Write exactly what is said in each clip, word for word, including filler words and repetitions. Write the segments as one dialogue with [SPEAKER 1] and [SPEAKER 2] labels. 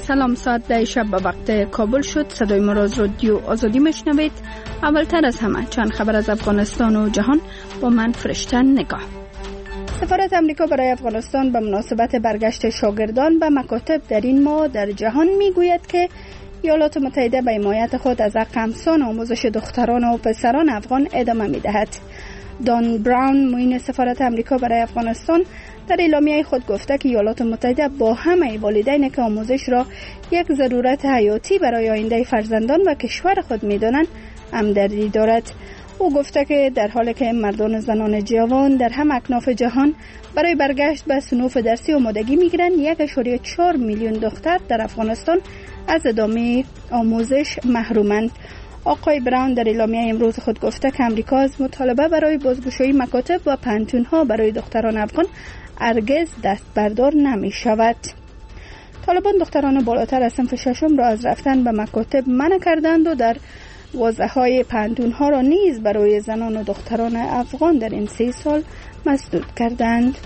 [SPEAKER 1] سلام، ساعت ده شب به وقت کابل شد. صدای ما را از رادیو آزادی میشنوید. اولتر از همه چند خبر از افغانستان و جهان با من فرشته نگاه. سفارت امریکا برای افغانستان به مناسبت برگشت شاگردان به مکاتب در این ماه در جهان میگوید که ایالات متحده به حمایت خود از حق همسان آموزش دختران و پسران افغان ادامه میدهد. دان براون، معین سفارت امریکا برای افغانستان، در اعلامیه خود گفته که ایالات متحده با همه والدین که آموزش را یک ضرورت حیاتی برای آینده فرزندان و کشور خود می‌دانند همدردی دارد. او گفته که در حالی که مردان زنان جوان در هم اکناف جهان برای برگشت به صنوف درسی آمادگی می‌گیرند، یک ممیز چهار میلیون دختر در افغانستان از ادامه آموزش محرومند. آقای براون در اعلامیه امروز خود گفته که امریکا از مطالبه برای بازگشایی مکاتب و پانتون‌ها برای دختران افغان هرگز دست بردار نمی شود. طالبان دختران بالاتر از صنف ششم را از رفتن به مکاتب منع کردند و در واضح‌های پانتون‌ها را نیز برای زنان و دختران افغان در این سه سال مسدود کردند.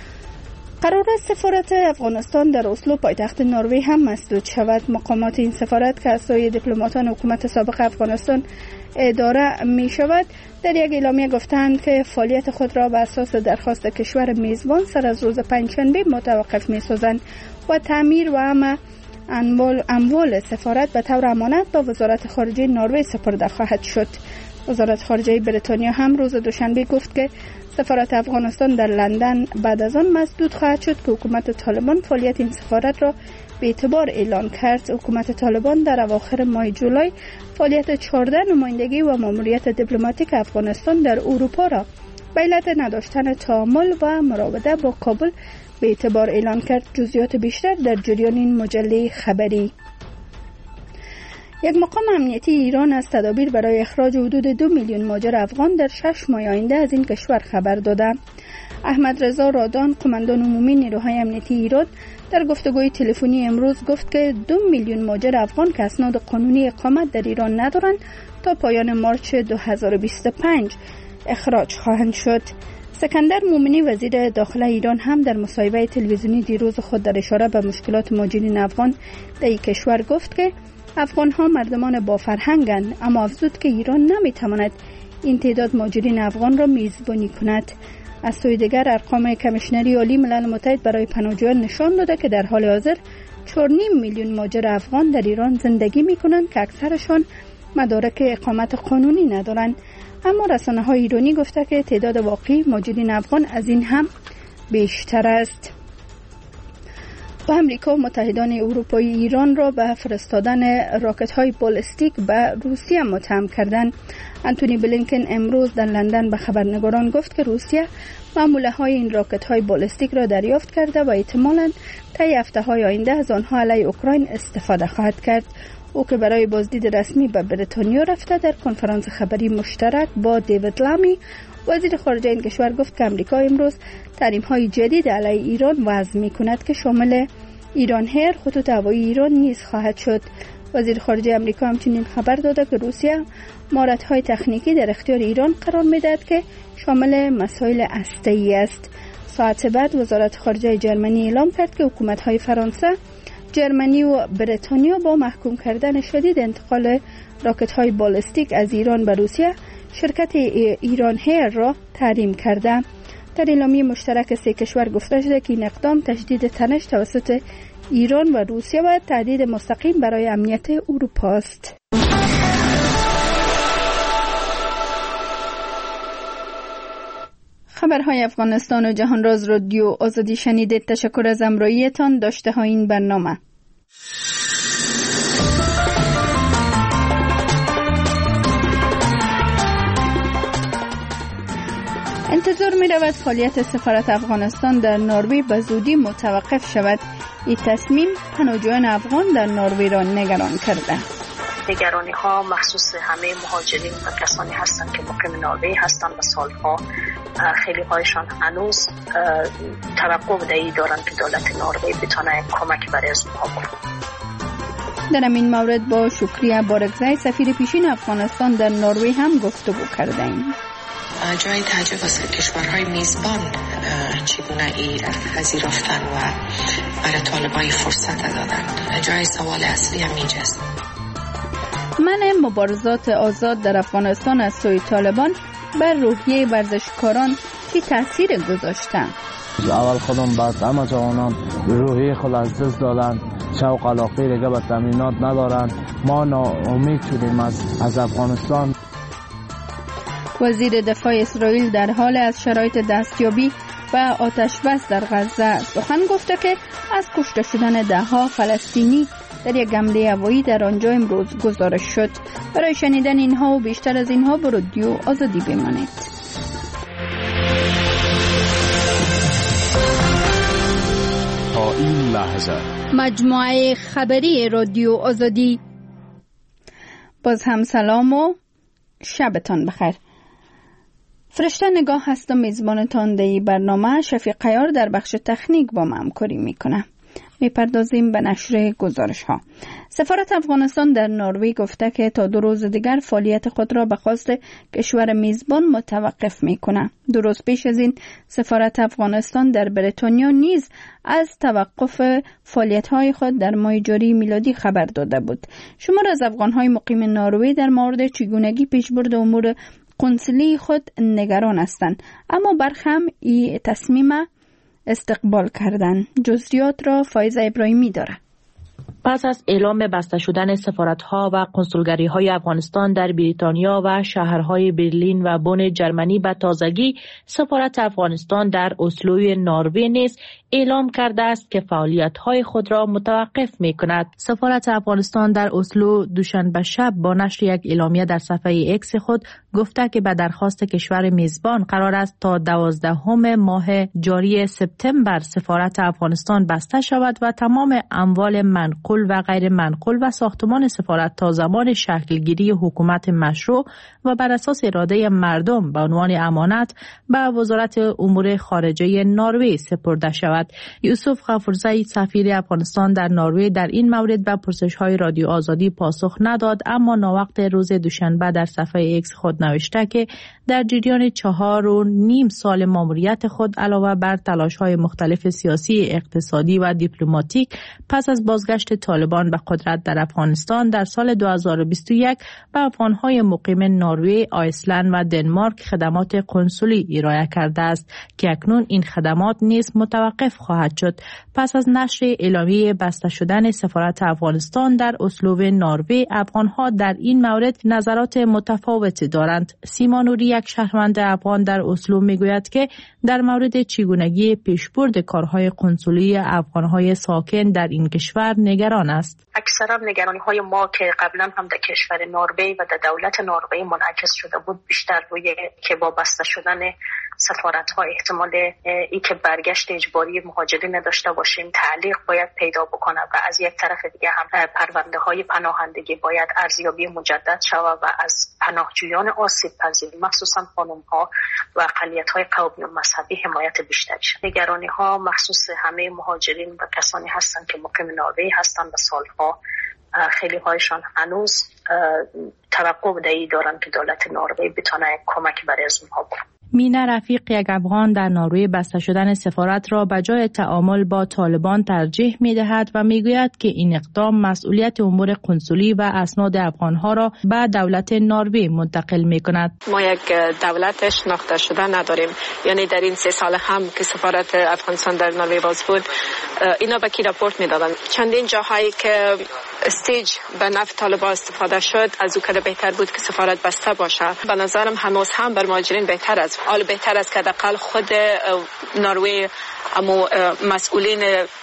[SPEAKER 1] قرار است سفارت افغانستان در اسلو پایتخت نروژ هم مسدود شود. مقامات این سفارت که از سوی دیپلماتان حکومت سابق افغانستان اداره می شود در یک اعلامیه گفتند که فعالیت خود را بر اساس درخواست کشور میزبان سر از روز پنجشنبه متوقف می سازند و تعمیر و همه اموال, اموال سفارت به طور امانت با وزارت خارجه نروژ سپرده خواهد شد. وزارت خارجه بریتانیا هم روز دوشنبه گفت که سفارت افغانستان در لندن بعد از آن مسدود خواهد شد که حکومت طالبان فعالیت این سفارت را به اعتبار اعلان کرد. حکومت طالبان در اواخر ماه جولای فعالیت چهارده نمایندگی و ماموریت دیپلماتیک افغانستان در اروپا را به علت نداشتن تعامل و مراوده با کابل به اعتبار اعلان کرد. جزئیات بیشتر در جریان این مجله خبری. یک مقام امنیتی ایران از تدابیر برای اخراج حدود دو میلیون مهاجر افغان در شش ماه آینده از این کشور خبر داده. احمد رضا رادان، قماندان عمومی نیروهای امنیتی ایران، در گفتگوی تلفنی امروز گفت که دو میلیون مهاجر افغان که اسناد قانونی اقامت در ایران ندارند تا پایان مارچ دو هزار و بیست و پنج اخراج خواهند شد. سکندر مومنی، وزیر داخله ایران، هم در مصاحبه تلویزیونی دیروز خود در اشاره به مشکلات مهاجرین افغان در این کشور گفت که افغان ها مردمان با فرهنگند، اما افزود که ایران نمیتواند این تعداد مهاجرین افغان را میزبانی کند. از سوی دیگر ارقام کمیشنری عالی ملل متحد برای پناهجویان نشان داده که در حال حاضر چهار و نیم میلیون مهاجر افغان در ایران زندگی میکنند که اکثرشان مدارک اقامت قانونی ندارند. اما رسانه های ایرانی گفته که تعداد واقعی مهاجرین افغان از این هم بیشتر است. و امریکا متحدان اروپایی ایران را به فرستادن راکت های بالستیک به روسیه متهم کردند. انتونی بلینکن امروز در لندن به خبرنگاران گفت که روسیه معموله های این راکت های بالستیک را دریافت کرده و احتمالاً طی هفته های آینده از آنها علیه اوکراین استفاده خواهد کرد. او که برای بازدید رسمی به بریتانیا رفته در کنفرانس خبری مشترک با دیوید لامی، وزیر خارجه این کشور، گفت که امریکا امروز تحریم های جدید علیه ایران وضع می کند که شامل ایران هیر، خطوط هوایی ایران نیز خواهد شد. وزیر خارجه امریکا همچنین خبر داده که روسیه مهارت های تکنیکی در اختیار ایران قرار می دهد که شامل مسائل هسته‌ای است. ساعت بعد وزارت خارجه جرمنی اعلام کرد که حکومت های فرانسه، جرمنی و بریتانیا با محکوم کردن شدید انتقال راکت های بالستیک از ایران به روسیه شرکت ایران هیر را تحریم کرده. در اعلامیه مشترک سه کشور گفته شده که این اقدام تشدید تنش توسط ایران و روسیه و تهدید مستقیم برای امنیت اروپا است. خبرهای افغانستان و جهان را از رادیو آزادی شنیدید. تشکر از همراهیتان. داشته های این برنامه. انتظار می رود فعالیت سفارت افغانستان در نروژ به زودی متوقف شود. این تصمیم پناهجویان افغان در نروژ را نگران کرده.
[SPEAKER 2] نگرانی ها مخصوص همه مهاجرین و کسانی هستند که مقیم نروژ هستند و سالها خیلی هایشان هنوز توقع بدهی دارند که دولت نروژ بتونه کمک برای از اونها بکنه.
[SPEAKER 1] در این مورد با شکریه بارکزی، سفیر پیشین افغانستان در نروژ هم گفتگو کرده ایم.
[SPEAKER 3] جای تعجب است کشورهای میزبان چگونه ای پذیرفتن و برای طالبان فرصت دادن. جای سوال اصلی هم اینجاست.
[SPEAKER 1] منع مبارزات آزاد در افغانستان از سوی طالبان بر روحیه ورزشکاران چی تاثیر گذاشتن؟
[SPEAKER 4] اول خودم بعد همه جوانان روحیه خود از دست دادن، شوق علاقه دیگه به تمرینات ندارن. ما ناامید شدیم از از افغانستان.
[SPEAKER 1] وزیر دفاع اسرائیل در حال از شرایط دستیابی و آتش بس در غزه سخن گفته که از کشته شدن ده ها فلسطینی در یک حمله هوایی در آنجا امروز گزارش شد. برای شنیدن اینها و بیشتر از اینها به رادیو آزادی بمانید.
[SPEAKER 5] تا این لحظه
[SPEAKER 1] مجموعه خبری رادیو آزادی. باز هم سلام و شبتان بخیر. فرشته نگاه هستم، میزبانتان در این برنامه. شفیق قیار در بخش تکنیک با ما همکاری میکنه. میپردازیم به نشر گزارش ها. سفارت افغانستان در نروژ گفته که تا دو روز دیگر فعالیت خود را به خواست کشور میزبان متوقف میکنه. دو روز پیش از این سفارت افغانستان در بریتانیا نیز از توقف فعالیت های خود در ماه جاری میلادی خبر داده بود. شمار از افغان های مقیم نروژ در مورد چگونگی پیشبرد امور قنصلی خود نگران هستند، اما برخی هم این تصمیم استقبال کردن. جزئیات را فایزه ابراهیمی داره.
[SPEAKER 6] پس از اعلام بسته شدن سفارت‌ها و کنسولگری‌های افغانستان در بریتانیا و شهرهای برلین و بن جرمنی به تازگی، سفارت افغانستان در اسلوی نروژ نیز اعلام کرده است که فعالیت‌های خود را متوقف می‌کند. سفارت افغانستان در اسلو دوشنبه شب با نشر یک اعلامیه در صفحه اکس خود گفته که به درخواست کشور میزبان قرار است تا دوازدهم ماه جاری سپتامبر سفارت افغانستان بسته شود و تمام اموال منقول و غیر منقول و ساختمان سفارت تا زمان شکلگیری حکومت مشروع و بر اساس اراده مردم به عنوان امانت به وزارت امور خارجه نروژ سپرده شود. یوسف غفورزی سفیر افغانستان در نروژ در این مورد به پرسش‌های رادیو آزادی پاسخ نداد، اما ناوقت روز دوشنبه در صفحه اکس خود نوشته که در جریان چهار و نیم سال ماموریت خود علاوه بر تلاش‌های مختلف سیاسی، اقتصادی و دیپلماتیک پس از بازگشت طالبان به قدرت در افغانستان در سال دو هزار و بیست و یک به افغان‌های مقیم نروژ، آیسلند و دنمارک خدمات کنسولی ارائه کرده است که اکنون این خدمات نیز متوقف خواهد شد. پس از نشر اعلامیه بسته شدن سفارت افغانستان در اسلو نروژ، افغان‌ها در این مورد نظرات متفاوتی دارند. سیما نوری، یک شهروند افغان در اسلو، میگوید که در مورد چگونگی پیشبرد کارهای کنسولی افغان‌های ساکن در این کشور نگران است.
[SPEAKER 2] اکثرا نگرانی‌های ما که قبلا هم در کشور نروژ و در دولت نروژ منعکس شده بود، بیشتر روی که با بسته شدن سفارت‌ها احتمال ای که برگشت اجباری مهاجرین داشته باشیم تعلیق باید پیدا بکنه و از یک طرف دیگه هم پرونده‌های پناهندگی باید ارزیابی مجدد شود و از پناهجویان آسیب پذیر مخصوصا خانم‌ها و اقلیت‌های قومی و مذهبی حمایت بیشتری شد. نگرانی‌ها مخصوص همه مهاجرین و کسانی هستند که مقیم نروژ هستند و سالها خیلی هایشان هنوز توقع بدهی دارند که دولت نروژ بتونه کمک برای از اونها بکنه.
[SPEAKER 6] مینا رفیق، یک افغان در نروژ، بسته شدن سفارت را به جای تعامل با طالبان ترجیح می‌دهد و میگوید که این اقدام مسئولیت امور کنسولی و اسناد افغان‌ها را به دولت نروژ منتقل می‌کند.
[SPEAKER 7] ما یک دولت شناخته شده نداریم، یعنی در این سه سال هم که سفارت افغانستان در نروژ باز بود اینا به کی راپورت میدادن. چندین جاهایی که استیج به نفع طالبان استفاده شد، از او که بهتر بود که سفارت بسته باشه. به نظرم هنوز هم بر مهاجرین بهتر است. حال بهتر است که حداقل خود نروژ اما مسئولین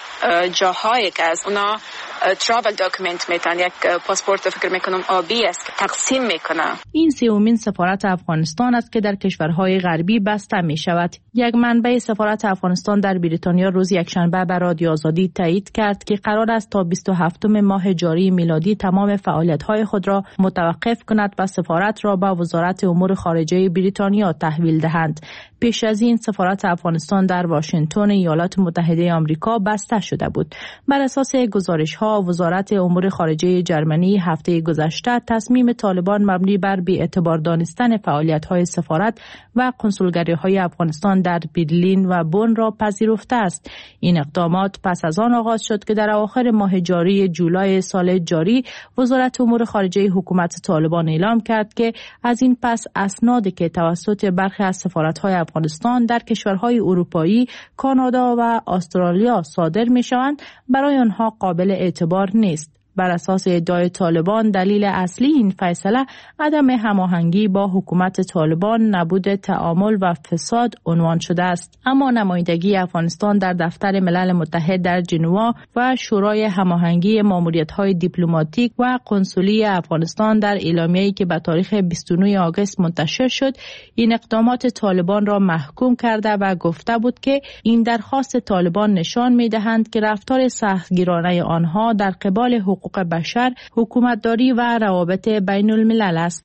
[SPEAKER 7] جاهایی که از اونا تراول داکیومنت میتن، یک پاسپورت فکر میکنم آبی است که تقسیم میکنه.
[SPEAKER 6] این سومین سفارت افغانستان است که در کشورهای غربی بسته می شود. یک منبع سفارت افغانستان در بریتانیا روز یکشنبه به رادیو آزادی تایید کرد که قرار است تا بیست و هفتم ماه جاری میلادی تمام فعالیت‌های خود را متوقف کند و سفارت را به وزارت امور خارجه بریتانیا تحویل دهند. پیش از این سفارت افغانستان در واشنگتن ایالات متحده آمریکا بسته شده بود. بر اساس گزارش‌ها ها وزارت امور خارجه جرمنی هفته گذشته تصمیم طالبان مبنی بر بی‌اعتبار دانستن فعالیت‌های سفارت و کنسولگری‌های افغانستان در برلین و بن را پذیرفته است. این اقدامات پس از آن آغاز شد که در اواخر ماه جاری جولای سال جاری وزارت امور خارجه حکومت طالبان اعلام کرد که از این پس اسنادی که توسط برخی از سفارت‌های افغانستان در کشورهای اروپایی، کانادا و استرالیا صادر می‌شوند برای آنها قابل اعتبار نیست. بر اساس ادعای طالبان دلیل اصلی این فیصله عدم هماهنگی با حکومت طالبان، نبود تعامل و فساد عنوان شده است. اما نمایندگی افغانستان در دفتر ملل متحد در ژنوا و شورای هماهنگی ماموریت‌های دیپلماتیک و کنسولی افغانستان در اعلامیه‌ای که به تاریخ بیست و نه آگوست منتشر شد، این اقدامات طالبان را محکوم کرده و گفته بود که این درخواست طالبان نشان می‌دهند که رفتار سختگیرانه آنها در قبال حقوق بشر، حکومتداری و روابط بین الملل است.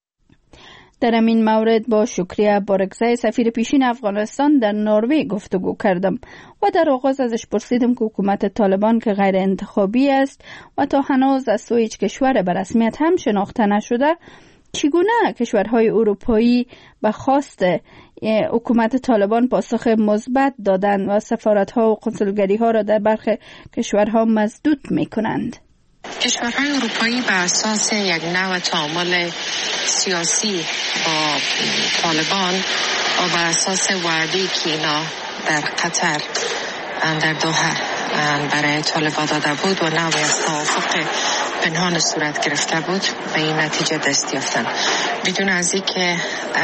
[SPEAKER 1] در این مورد با شکریه بارگزای سفیر پیشین افغانستان در نروژ گفتگو کردم و در آغاز ازش پرسیدم که حکومت طالبان که غیر انتخابی است و تا هنوز از سوی هیچ کشور به رسمیت هم شناخته نشده، چگونه کشورهای اروپایی به خواست حکومت طالبان پاسخ مثبت دادند و سفارت‌ها و کنسولگری‌ها را در برخی کشورها مسدود می‌کنند.
[SPEAKER 3] کشورهای اروپایی بر اساس یک نوع تعامل سیاسی با طالبان و بر اساس وعده‌ای که اینا در قطر در دوحه برای طالبان داده بود و نوعی از توافق پنهان صورت گرفته بود، به این نتیجه دست یافتند بدون از اینکه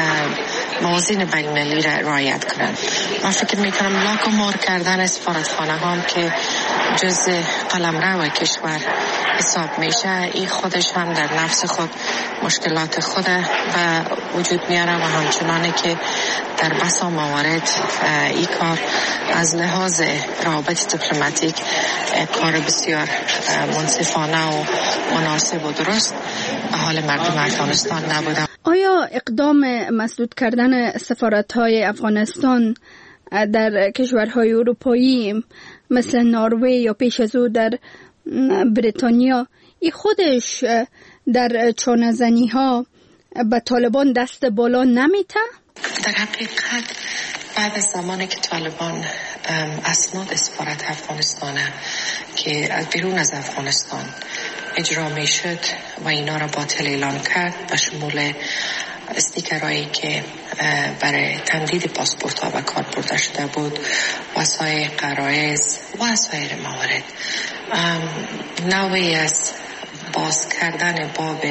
[SPEAKER 3] موازین بین المللی را رعایت کنند. من فکر میکنم لاک و مار کردن سفارتخانه هم که جز قلمرو کشور حساب میشه، این خودش هم در نفس خود مشکلات خود و وجود میاره و همچنانه که در بسا موارد این کار از لحاظ روابط دیپلماتیک کار بسیار منصفانه و مناسب و درست به حال مردم افغانستان نبوده.
[SPEAKER 1] آیا اقدام مسدود کردن سفارت‌های افغانستان در کشورهای اروپایی مثل نروژ یا پیش از او در بریتانیا ای خودش در چانه‌زنی‌ها به طالبان دست بالا نمیته؟
[SPEAKER 3] در حقیقت بعد از زمانی که طالبان اسناد سفارت افغانستان که از بیرون از افغانستان اجرا می شد و اینا را باطل اعلان کرد، به شمول استیکرهایی که برای تمدید پاسپورت ها و کار برده شده بود، وسایل غرایز و سایر موارد، نوعی از باز کردن باب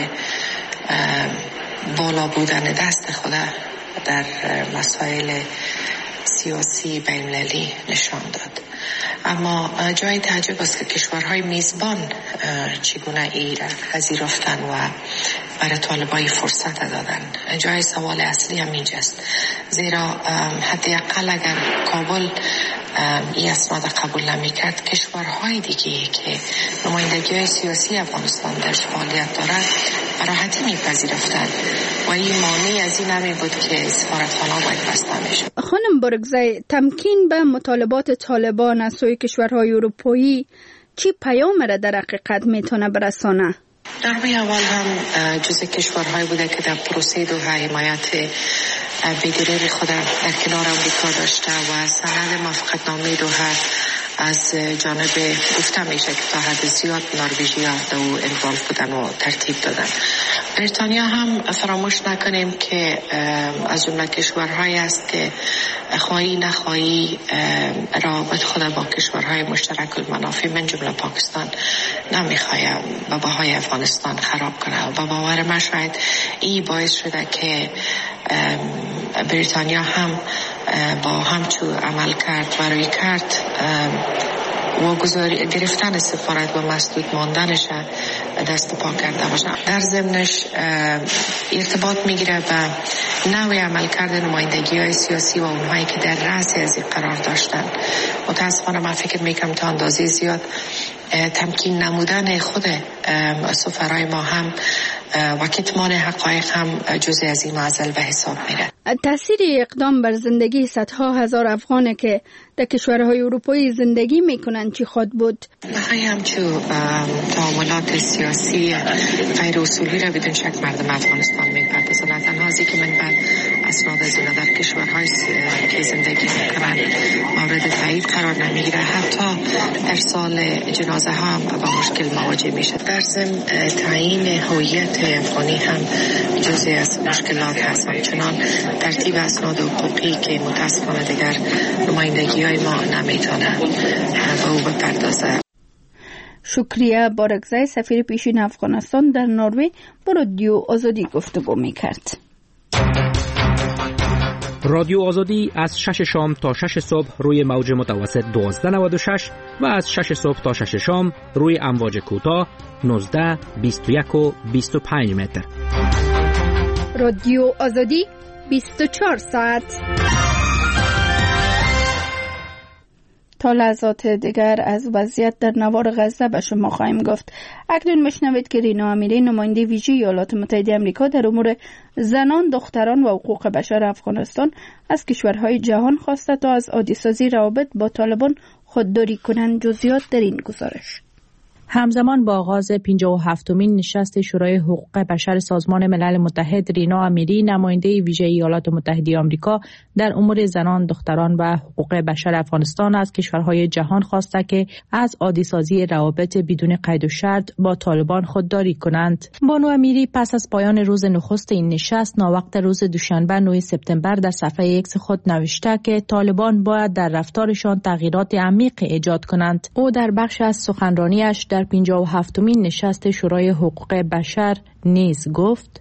[SPEAKER 3] بالا بودن دست خود در مسائل سیاسی بین‌المللی نشان داد. اما جای تعجب است که کشورهای میزبان چگونه ای را پذیرفتن و برای طالبان فرصت دادن. جای سوال اصلی هم اینجاست، زیرا حداقل اگر کابل این اسناد قبول نمی‌کرد، کشورهای دیگه که نمایندگی‌های سیاسی افغانستان در فعالیت دارند راحتی میپذیرفتند و این مانع از این نمی بود که سفارتخانه‌ها باید بسته میشه.
[SPEAKER 1] خانم بارگزای، تمکین به مطالبات طالبان از سوی کشورهای اروپایی چی پیام را در حقیقت میتونه برسانه؟
[SPEAKER 3] در اول هم جزء کشورهایی بوده که در پروسه دوحه حمایت بی‌دریغ خود در کنار آمریکا داشته و سند موافقتنامه دوحه از جانب گفته میشه که تا حد زیاد نروژیا در او انوالو بودن و ترتیب دادن. بریتانیا هم فراموش نکنیم که از جمله کشورهایی است که خواهی نخواهی روابط خود با کشورهای مشترک المنافع من جمله پاکستان نمیخواه و بهای افغانستان خراب کنه و باور من شاید این باعث شده که بریتانیا هم با همچو عمل کرد و روی کرد و گذاری گرفتن سفارت و مسدود ماندنش دست پا کرده باشه. در ضمنش ارتباط میگیره به نوع عملکرد نمایندگی های سیاسی و اونهایی که در رأس از این قرار داشتن. متاسفانه من فکر میکنم تا اندازه زیاد تمکین نمودن خود سفرای ما هم و کتمان حقایق هم جزئی از این معضل به حساب میره.
[SPEAKER 1] تاثیر اقدام بر زندگی صدها هزار افغانه که در کشورهای اروپایی زندگی میکنند چی خود بود؟
[SPEAKER 3] نهایی همچو تعاملات سیاسی غیر اصولی را بدون شک مردم افغانستان میپردازند. تنها ازی که من بر اسناد زنده در کشورهای که زندگی میکنند مورد تایید قرار نمیگیره، حتی در سال جنازه هم با مشکل مواجه میشه. در ضمن تعیین هویت افغانی هم جزئی از مشکلات هستند، چنان ترتیب اسناد حقوقی که متاسفانه دیگر نمایندگی های ما نمیتونه به او بپردازه.
[SPEAKER 1] شکریه بارکزای سفیر پیشین افغانستان در نروژ با رادیو آزادی گفتگو میکرد.
[SPEAKER 8] رادیو آزادی از شش شام تا شش صبح روی موج متوسط دوازده نود و شش و از شش صبح تا شش شام روی امواج کوتاه نوزده، بیست و یک و بیست و پنج متر.
[SPEAKER 1] رادیو آزادی بیست و چهار ساعت. تا لحظات دیگر از وضعیت در نوار غزه به شما خواهیم گفت. اکنون میشنوید که رینا امیری نماینده ویژه ایالات متحده آمریکا در امور زنان، دختران و حقوق بشر افغانستان از کشورهای جهان خواسته تا از عادی‌سازی روابط با طالبان خودداری کنند. جزئیات در این گزارش.
[SPEAKER 6] همزمان با آغاز پنجاه و هفتمین نشست شورای حقوق بشر سازمان ملل متحد، رینا امیری نماینده ویژه ایالات متحده آمریکا در امور زنان، دختران و حقوق بشر افغانستان از کشورهای جهان خواسته که از عادی‌سازی روابط بدون قید و شرط با طالبان خودداری کنند. بانو امیری پس از پایان روز نخست این نشست ناوقت روز دوشنبه نه سپتامبر در صفحه ایکس خود نوشته که طالبان باید در رفتارشان تغییرات عمیق ایجاد کنند. او در بخش از سخنرانیش در پنجاه و هفتمین نشست شورای حقوق بشر نیز گفت: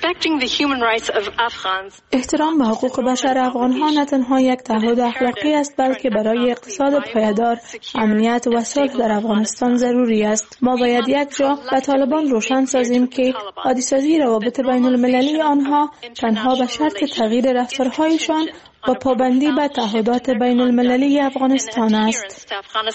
[SPEAKER 9] احترام به حقوق بشر افغان‌ها نه تنها یک تعهد اخلاقی است، بلکه برای اقتصاد پایدار، امنیت و صلح در افغانستان ضروری است. ما باید یک جا به طالبان روشن سازیم که عادی‌سازی روابط بین المللی آنها تنها به شرط تغییر رفتارهایشان و پابندی به تعهدات بین المللی افغانستان است.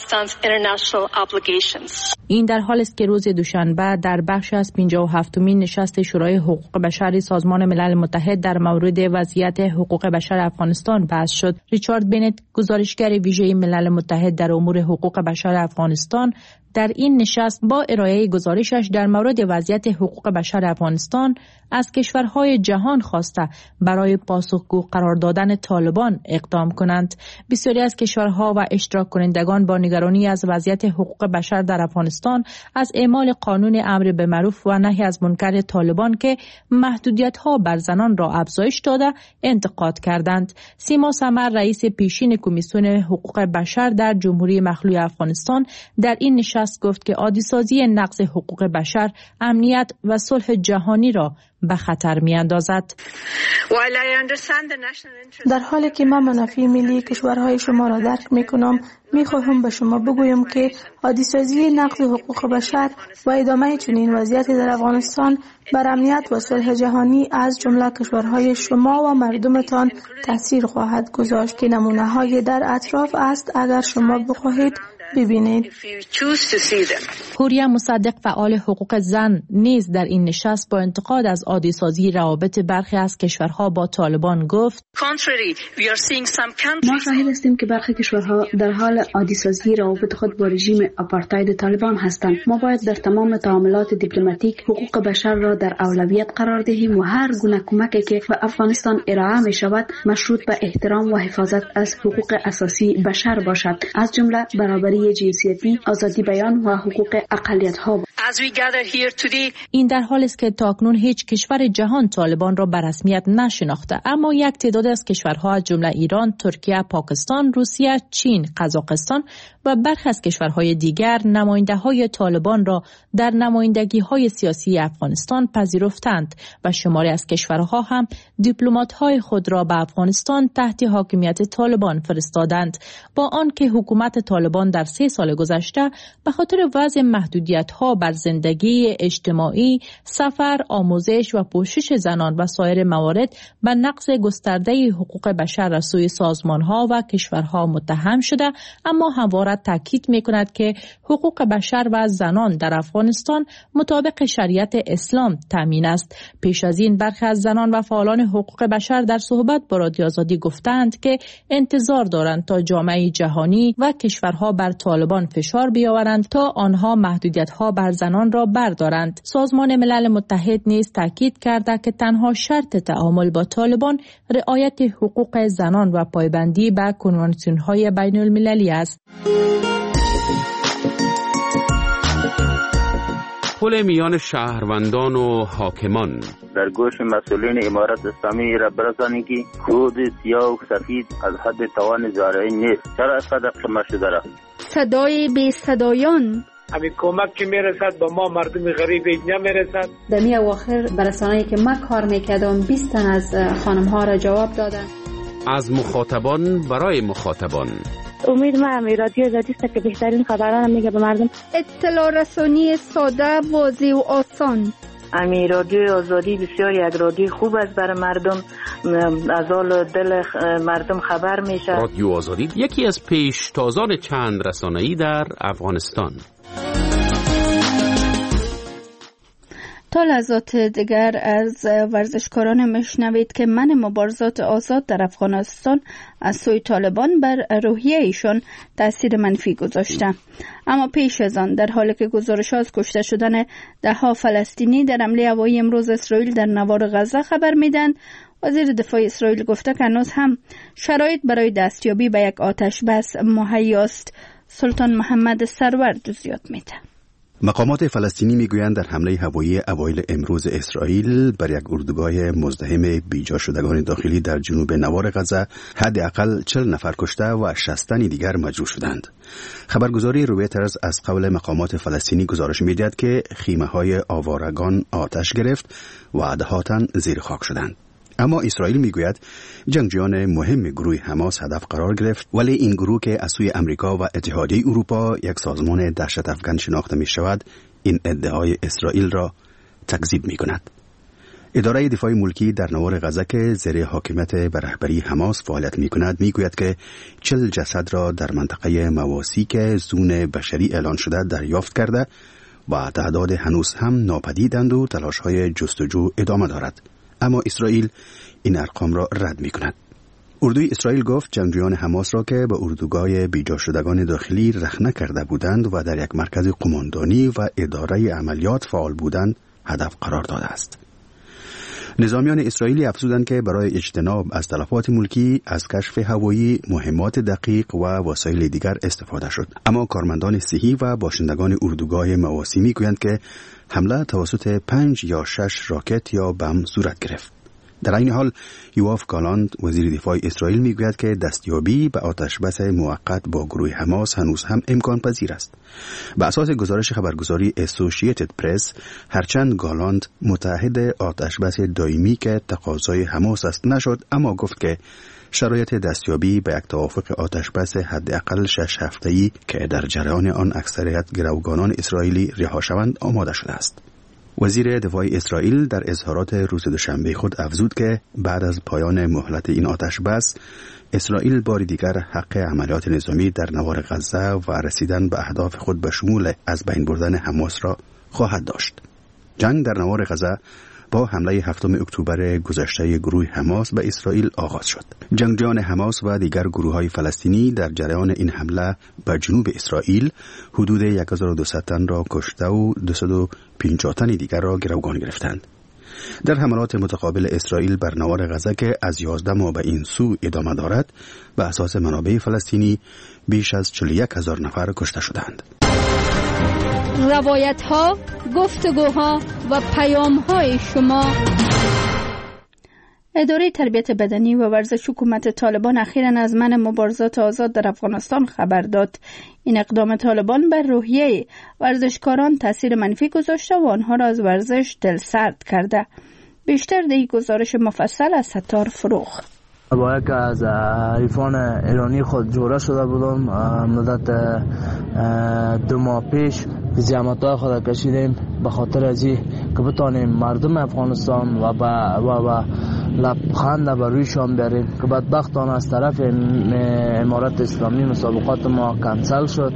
[SPEAKER 6] این در حال است که روز دوشنبه در بخش از پنجاه و هفتمین نشست شورای حقوق بشر سازمان ملل متحد در مورد وضعیت حقوق بشر افغانستان بحث شد. ریچارد بنت، گزارشگر ویژه ملل متحد در امور حقوق بشر افغانستان، در این نشست با ارائه گزارشش در مورد وضعیت حقوق بشر افغانستان از کشورهای جهان خواسته برای پاسخگو قرار دادن طالبان اقدام کنند. بسیاری از کشورها و اشتراک کنندگان با نگرانی از وضعیت حقوق بشر در افغانستان از اعمال قانون امر به معروف و نهی از منکر طالبان که محدودیت‌ها بر زنان را افزایش داده انتقاد کردند. سیما سمر، رئیس پیشین کمیسیون حقوق بشر در جمهوری مخلوع افغانستان، در این نشست گفت که عادی‌سازی نقض حقوق بشر امنیت و صلح جهانی را به خطر می اندازد.
[SPEAKER 9] در حالی که من منافع ملی کشورهای شما را درک می کنم، می خواهم به شما بگویم که عادی‌سازی نقض حقوق بشر و ادامه چنین وضعیتی در افغانستان بر امنیت و صلح جهانی از جمله کشورهای شما و مردمتان تاثیر خواهد گذاشت که نمونه‌های در اطراف است اگر شما بخواهید ببینید.
[SPEAKER 6] حوریه مصدق، فعال حقوق زن، نیز در این نشست با انتقاد از عادی‌سازی روابط برخی از کشورها با طالبان گفت:
[SPEAKER 10] ما شاهد هستیم که برخی کشورها در حال عادی‌سازی روابط خود با رژیم آپارتاید طالبان هستند. ما باید در تمام تعاملات دیپلماتیک حقوق بشر را در اولویت قرار دهیم و هر گونه کمکی که به افغانستان ارائه می شود مشروط به احترام و حفاظت از حقوق اساسی بشر باشد، از جمله برابری جنسیتی، آزادی بیان و حقوق اقلیت‌ها.
[SPEAKER 6] این در حال است که تاکنون هیچ کشور جهان طالبان را به رسمیت نشناخته، اما یک تعداد از کشورها از جمله ایران، ترکیه، پاکستان، روسیه، چین، قزاقستان و برخی از کشورهای دیگر نماینده‌های طالبان را در نمایندگی‌های سیاسی افغانستان پذیرفتند و شماری از کشورها هم دیپلمات‌های خود را به افغانستان تحت حاکمیت طالبان فرستادند، با آنکه حکومت طالبان در سه سال گذشته به خاطر وضع محدودیت‌ها بر بر زندگی اجتماعی، سفر، آموزش و پوشش زنان و سایر موارد به نقض گسترده حقوق بشر از سوی سازمان‌ها و کشورها متهم شده، اما همواره تاکید می‌کند که حقوق بشر و زنان در افغانستان مطابق شریعت اسلام تامین است. پیش از این برخی از زنان و فعالان حقوق بشر در صحبت با رادیو آزادی گفتند که انتظار دارند تا جامعه جهانی و کشورها بر طالبان فشار بیاورند تا آنها محدودیت‌ها بر زنان را بردارند. سازمان ملل متحد نیز تاکید کرده که تنها شرط تعامل با طالبان رعایت حقوق زنان و پایبندی به کنوانسیون‌های بین‌المللی است.
[SPEAKER 11] پل میان شهروندان و حاکمان
[SPEAKER 12] در گوش مسئولین امارت اسلامی را برسانید که کود سیاه و سفید از حد توان زارعین نیست. چرا اینقدر قمه شده را؟
[SPEAKER 1] صدای بی صدایان،
[SPEAKER 13] همین کمک که میرسد با ما مردم غریب اینجا میرسد.
[SPEAKER 10] دمی اواخر برسانه‌ای که ما کار میکردم بیست تن از خانم ها را جواب دادن.
[SPEAKER 11] از مخاطبان برای مخاطبان.
[SPEAKER 14] امید ما هم رادیو آزادی است که بهترین خبران میگه به مردم.
[SPEAKER 1] اطلاع رسانی ساده، واضح و آسان.
[SPEAKER 15] امی رادیو آزادی بسیار یک رادیو خوب است برای مردم، از حال دل مردم خبر میشه.
[SPEAKER 11] رادیو آزادی یکی از پیشتازان چند رسانه‌ای در افغانستان.
[SPEAKER 1] تا لحظات دیگر از ورزشکاران میشنوید که من مبارزات آزاد در افغانستان از سوی طالبان بر روحیه ایشان تاثیر منفی گذاشته. اما پیش از آن، در حالی که گزارش از کشته شدن ده ها فلسطینی در حمله هوایی امروز اسرائیل در نوار غزه خبر میدن، وزیر دفاع اسرائیل گفته که هنوز هم شرایط برای دستیابی به یک آتش بس مهیاست. سلطان محمد سرور جزئیات میده.
[SPEAKER 16] مقامات فلسطینی میگویند در حمله هوایی اوایل امروز اسرائیل بر یک اردوگاه مزدحم بیجا شدگان داخلی در جنوب نوار غزه حداقل چهل نفر کشته و شصت تن دیگر مجروح شدند. خبرگزاری رویترز از قول مقامات فلسطینی گزارش می‌دهد که خیمه‌های آوارگان آتش گرفت و ده تن زیر خاک شدند. اما اسرائیل میگوید جنگجویان مهم گروه حماس هدف قرار گرفت، ولی این گروه که از سوی امریکا و اتحادیه اروپا یک سازمان دهشت افکن شناخته می شود، این ادعای اسرائیل را تکذیب می کند. اداره دفاع ملکی در نوار غزه که زیر حاکمیت به رهبری حماس فعالیت می کند می گوید که چهل جسد را در منطقه مواسی که زون بشری اعلان شده دریافت کرده و تعداد هنوز هم ناپدیدند و تلاش‌های جستجو ادامه دارد. اما اسرائیل این ارقام را رد می کند. اردوی اسرائیل گفت جنگجویان حماس را که به اردوگاه بیجا شدگان داخلی رخنه کرده بودند و در یک مرکز قماندانی و اداره عملیات فعال بودند هدف قرار داده است. نظامیان اسرائیلی افزودند که برای اجتناب از تلفات ملکی از کشف هوایی مهمات دقیق و وسایل دیگر استفاده شد. اما کارمندان صحی و باشندگان اردوگاه مواسی میگویند که حمله توسط پنج یا شش راکت یا بم صورت گرفت. در این حال یواف گالاند وزیر دفاع اسرائیل میگوید که دستیابی به آتشبس موقت با گروه حماس هنوز هم امکان پذیر است. به اساس گزارش خبرگزاری اسوسییتد پرس، هرچند گالاند متحد آتشبس دائمی که تقاضای حماس است نشد، اما گفت که شرایط دستیابی به یک توافق آتشبس حداقل شش هفته‌ای که در جریان آن اکثریت گروگانان اسرائیلی رها شوند آماده شده است. وزیر دفاع اسرائیل در اظهارات روز دوشنبه خود افزود که بعد از پایان مهلت این آتش بس، اسرائیل بار دیگر حق عملیات نظامی در نوار غزه و رسیدن به اهداف خود به شمول از بین بردن حماس را خواهد داشت. جنگ در نوار غزه با حمله هفتم اکتبر گذشته گروه حماس به اسرائیل آغاز شد. جنگجویان حماس و دیگر گروه‌های فلسطینی در جریان این حمله به جنوب اسرائیل حدود یک هزار و دویست تن را کشته و دویست و پنجاه تن دیگر را گروگان گرفتند. در حملات متقابل اسرائیل بر نوار غزه که از یازده ماه به این سو ادامه دارد، به اساس منابع فلسطینی بیش از چهل و یک هزار نفر کشته شدند.
[SPEAKER 1] روایت ها، گفتگوها و پیام های شما. اداره تربیت بدنی و ورزش حکومت طالبان اخیراً از منع مبارزات آزاد در افغانستان خبر داد. این اقدام طالبان بر روحیه ورزشکاران تاثیر منفی گذاشته و آنها را از ورزش دلسرد کرده. بیشتر در گزارش مفصل از ستار فروغ.
[SPEAKER 4] با یک از حریفان ایرانی خود جوره شده بودم. مدت دو ماه پیش زحمت‌های خود کشیدیم به خاطر ازی که بتانیم مردم افغانستان و با و با لبخند به رویشان بیاریم که بدبختانه از طرف امارت اسلامی مسابقات ما کنسل شد.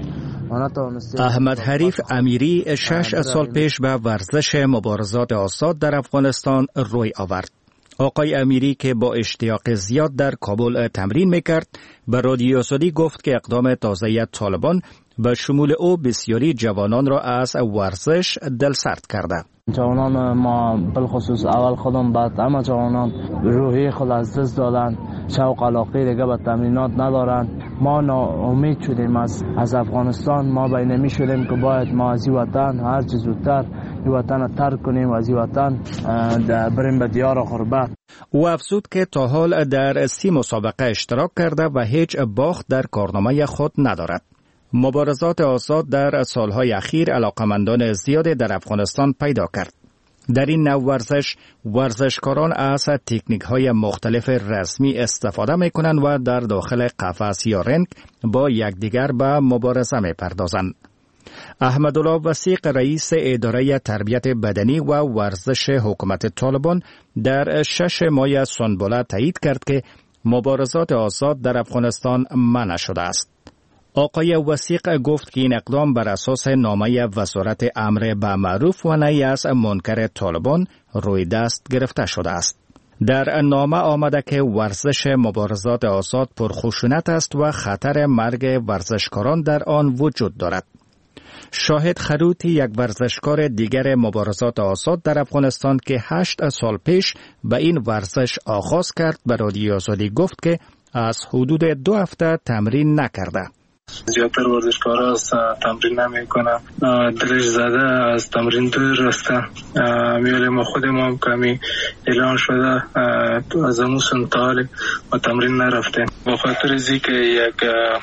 [SPEAKER 17] احمد حریف امیری شش سال پیش به ورزش مبارزات آزاد در افغانستان روی آورد. آقای امیری که با اشتیاق زیاد در کابل تمرین میکرد به رادیو آزادی گفت که اقدام تازه طالبان به شمول او بسیاری جوانان را از ورزش دلسرد کرده.
[SPEAKER 4] جوانان ما بالخصوص اول خودم بعد اما جوانان روحی خود از دست دادن، شوق علاقه دیگه به تمرینات ندارن. ما ناامید شدیم از از افغانستان. ما بین می شدیم که باید ما از این وطن هر چه زودتر این وطن را ترک کنیم و از این وطن بریم به دیار غربت.
[SPEAKER 17] او افزود که تا حال در سی مسابقه اشتراک کرده و هیچ باخت در کارنامه خود ندارد. مبارزات آزاد در سالهای اخیر علاقمندان زیادی در افغانستان پیدا کرد. در این نوع ورزش، ورزشکاران از تکنیک‌های مختلف رسمی استفاده می‌کنند و در داخل قفس یا رنگ با یکدیگر به مبارزه می‌پردازند. احمدالله وثیق رئیس اداره تربیت بدنی و ورزش حکومت طالبان در شش ماه سنبله تایید کرد که مبارزات آزاد در افغانستان منع شده است. آقای وثیق گفت که این اقدام بر اساس نامه وزارت امر به معروف و نهی از منکر طالبان روی دست گرفته شده است. در نامه آمده که ورزش مبارزات آزاد پرخشونت است و خطر مرگ ورزشکاران در آن وجود دارد. شاهد خروتی یک ورزشکار دیگر مبارزات آزاد در افغانستان که هشت سال پیش به این ورزش آغاز کرد به رادیو آزادی گفت که از حدود دو هفته تمرین نکرده.
[SPEAKER 18] زیادتر ورزشکارا از تمرین نمیکنن، دلش زده از تمرین دور رسته. میاله ما خود ما هم کمی اعلان شده از امو سنتال و تمرین نرفته با خاطر ازی که یک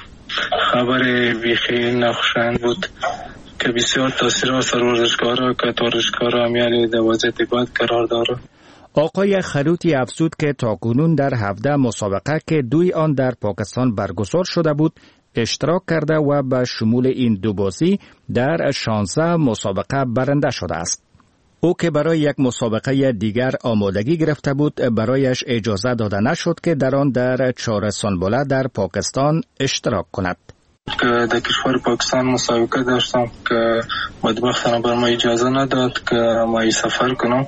[SPEAKER 18] خبر بیخی نخوشایند بود که بسیار تاثیر اثر ورزشکارا که ورزشکارا میاله در وضعیت بد قرار داره.
[SPEAKER 17] آقای خروتی افزود که تاکنون در هفده مسابقه که دوی آن در پاکستان برگزار شده بود اشتراک کرده و به شمول این دو بازی در شانزده مسابقه برنده شده است. او که برای یک مسابقه دیگر آمادگی گرفته بود برایش اجازه داده نشد که در آن در چهار سنبله در پاکستان اشتراک کند.
[SPEAKER 18] که در کشور پاکستان مسابقه داشتم که بدبختانه بر ما اجازه نداد که ما سفر کنم.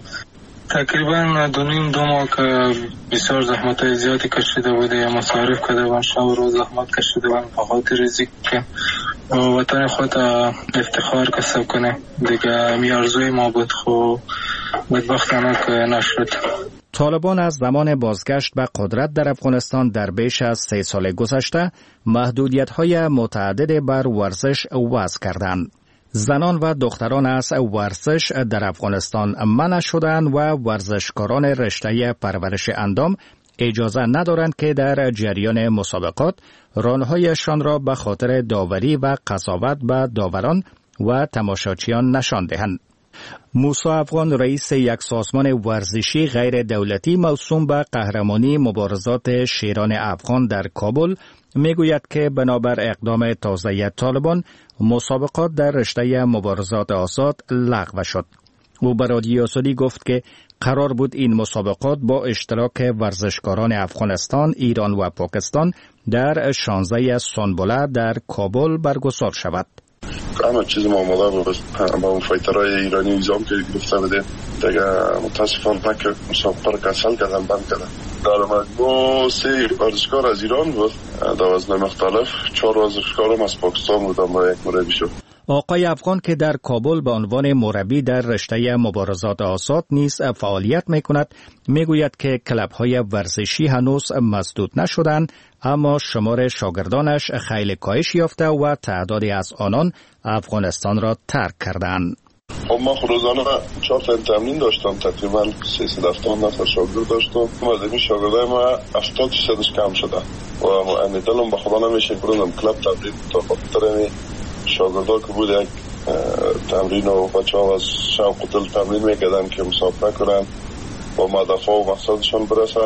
[SPEAKER 18] تقریبا دو نیم دو ماه که بسیار زحمت های زیادی کشیده بوده، مصارف کرده بودم، شب و روز زحمت کشیده بودم به خاطر ریزی که وطن خود افتخار کسب کنه. دیگه می ارزوی ما بود خو بدبختانه که نشد.
[SPEAKER 17] طالبان از زمان بازگشت به قدرت در افغانستان در بیش از سه سال گذشته محدودیت‌های متعدد بر ورزش وضع کردند. زنان و دختران از ورزش در افغانستان منع شدند و ورزشکاران رشته پرورش اندام اجازه ندارند که در جریان مسابقات رانهایشان را به خاطر داوری و قضاوت به داوران و تماشاچیان نشان دهند. موسی افغان رئیس یک سازمان ورزشی غیر دولتی موسوم به قهرمانی مبارزات شیران افغان در کابل میگوید که بنابر اقدام تازه طالبان مسابقات در رشته مبارزات آزاد لغو شد. او به رادیو آزادی گفت که قرار بود این مسابقات با اشتراک ورزشکاران افغانستان، ایران و پاکستان در شانزده سنبله در کابل برگزار شود.
[SPEAKER 19] همه چیز ما آماده بود با اون فایترهای ایرانی ایزام که گرفته بودیم دیگه متاسفانه که مسابقه را کنسل کردن، بند کردن. در مجموع سه ورزشکار از ایران بود در وزن مختلف، چهار ورزشکار هم از پاکستان بودن و یک مربی شد.
[SPEAKER 17] آقای افغان که در کابل به عنوان مربی در رشته مبارزات آزاد نیز فعالیت میکند میگوید که کلب‌های ورزشی هنوز مسدود نشدند، اما شمار شاگردانش خیلی کاهش یافته و تعدادی از آنان افغانستان را ترک کردند.
[SPEAKER 19] خب ما روزانه چهار تا تمرین داشتم، تقریبا سیصد و هفتاد نفر شاگرد داشتم. از این شاگردای ما هفتاد درصدش کم شده و امیدوارم به خدا نمیشه کنم کلاب تبدیل تا خاطر شاگردا که بود یک تمرین و بچه‌ها از شوق و دل تمرین میکردن که مسابقه کنن با هدف و مقصدشون برسن.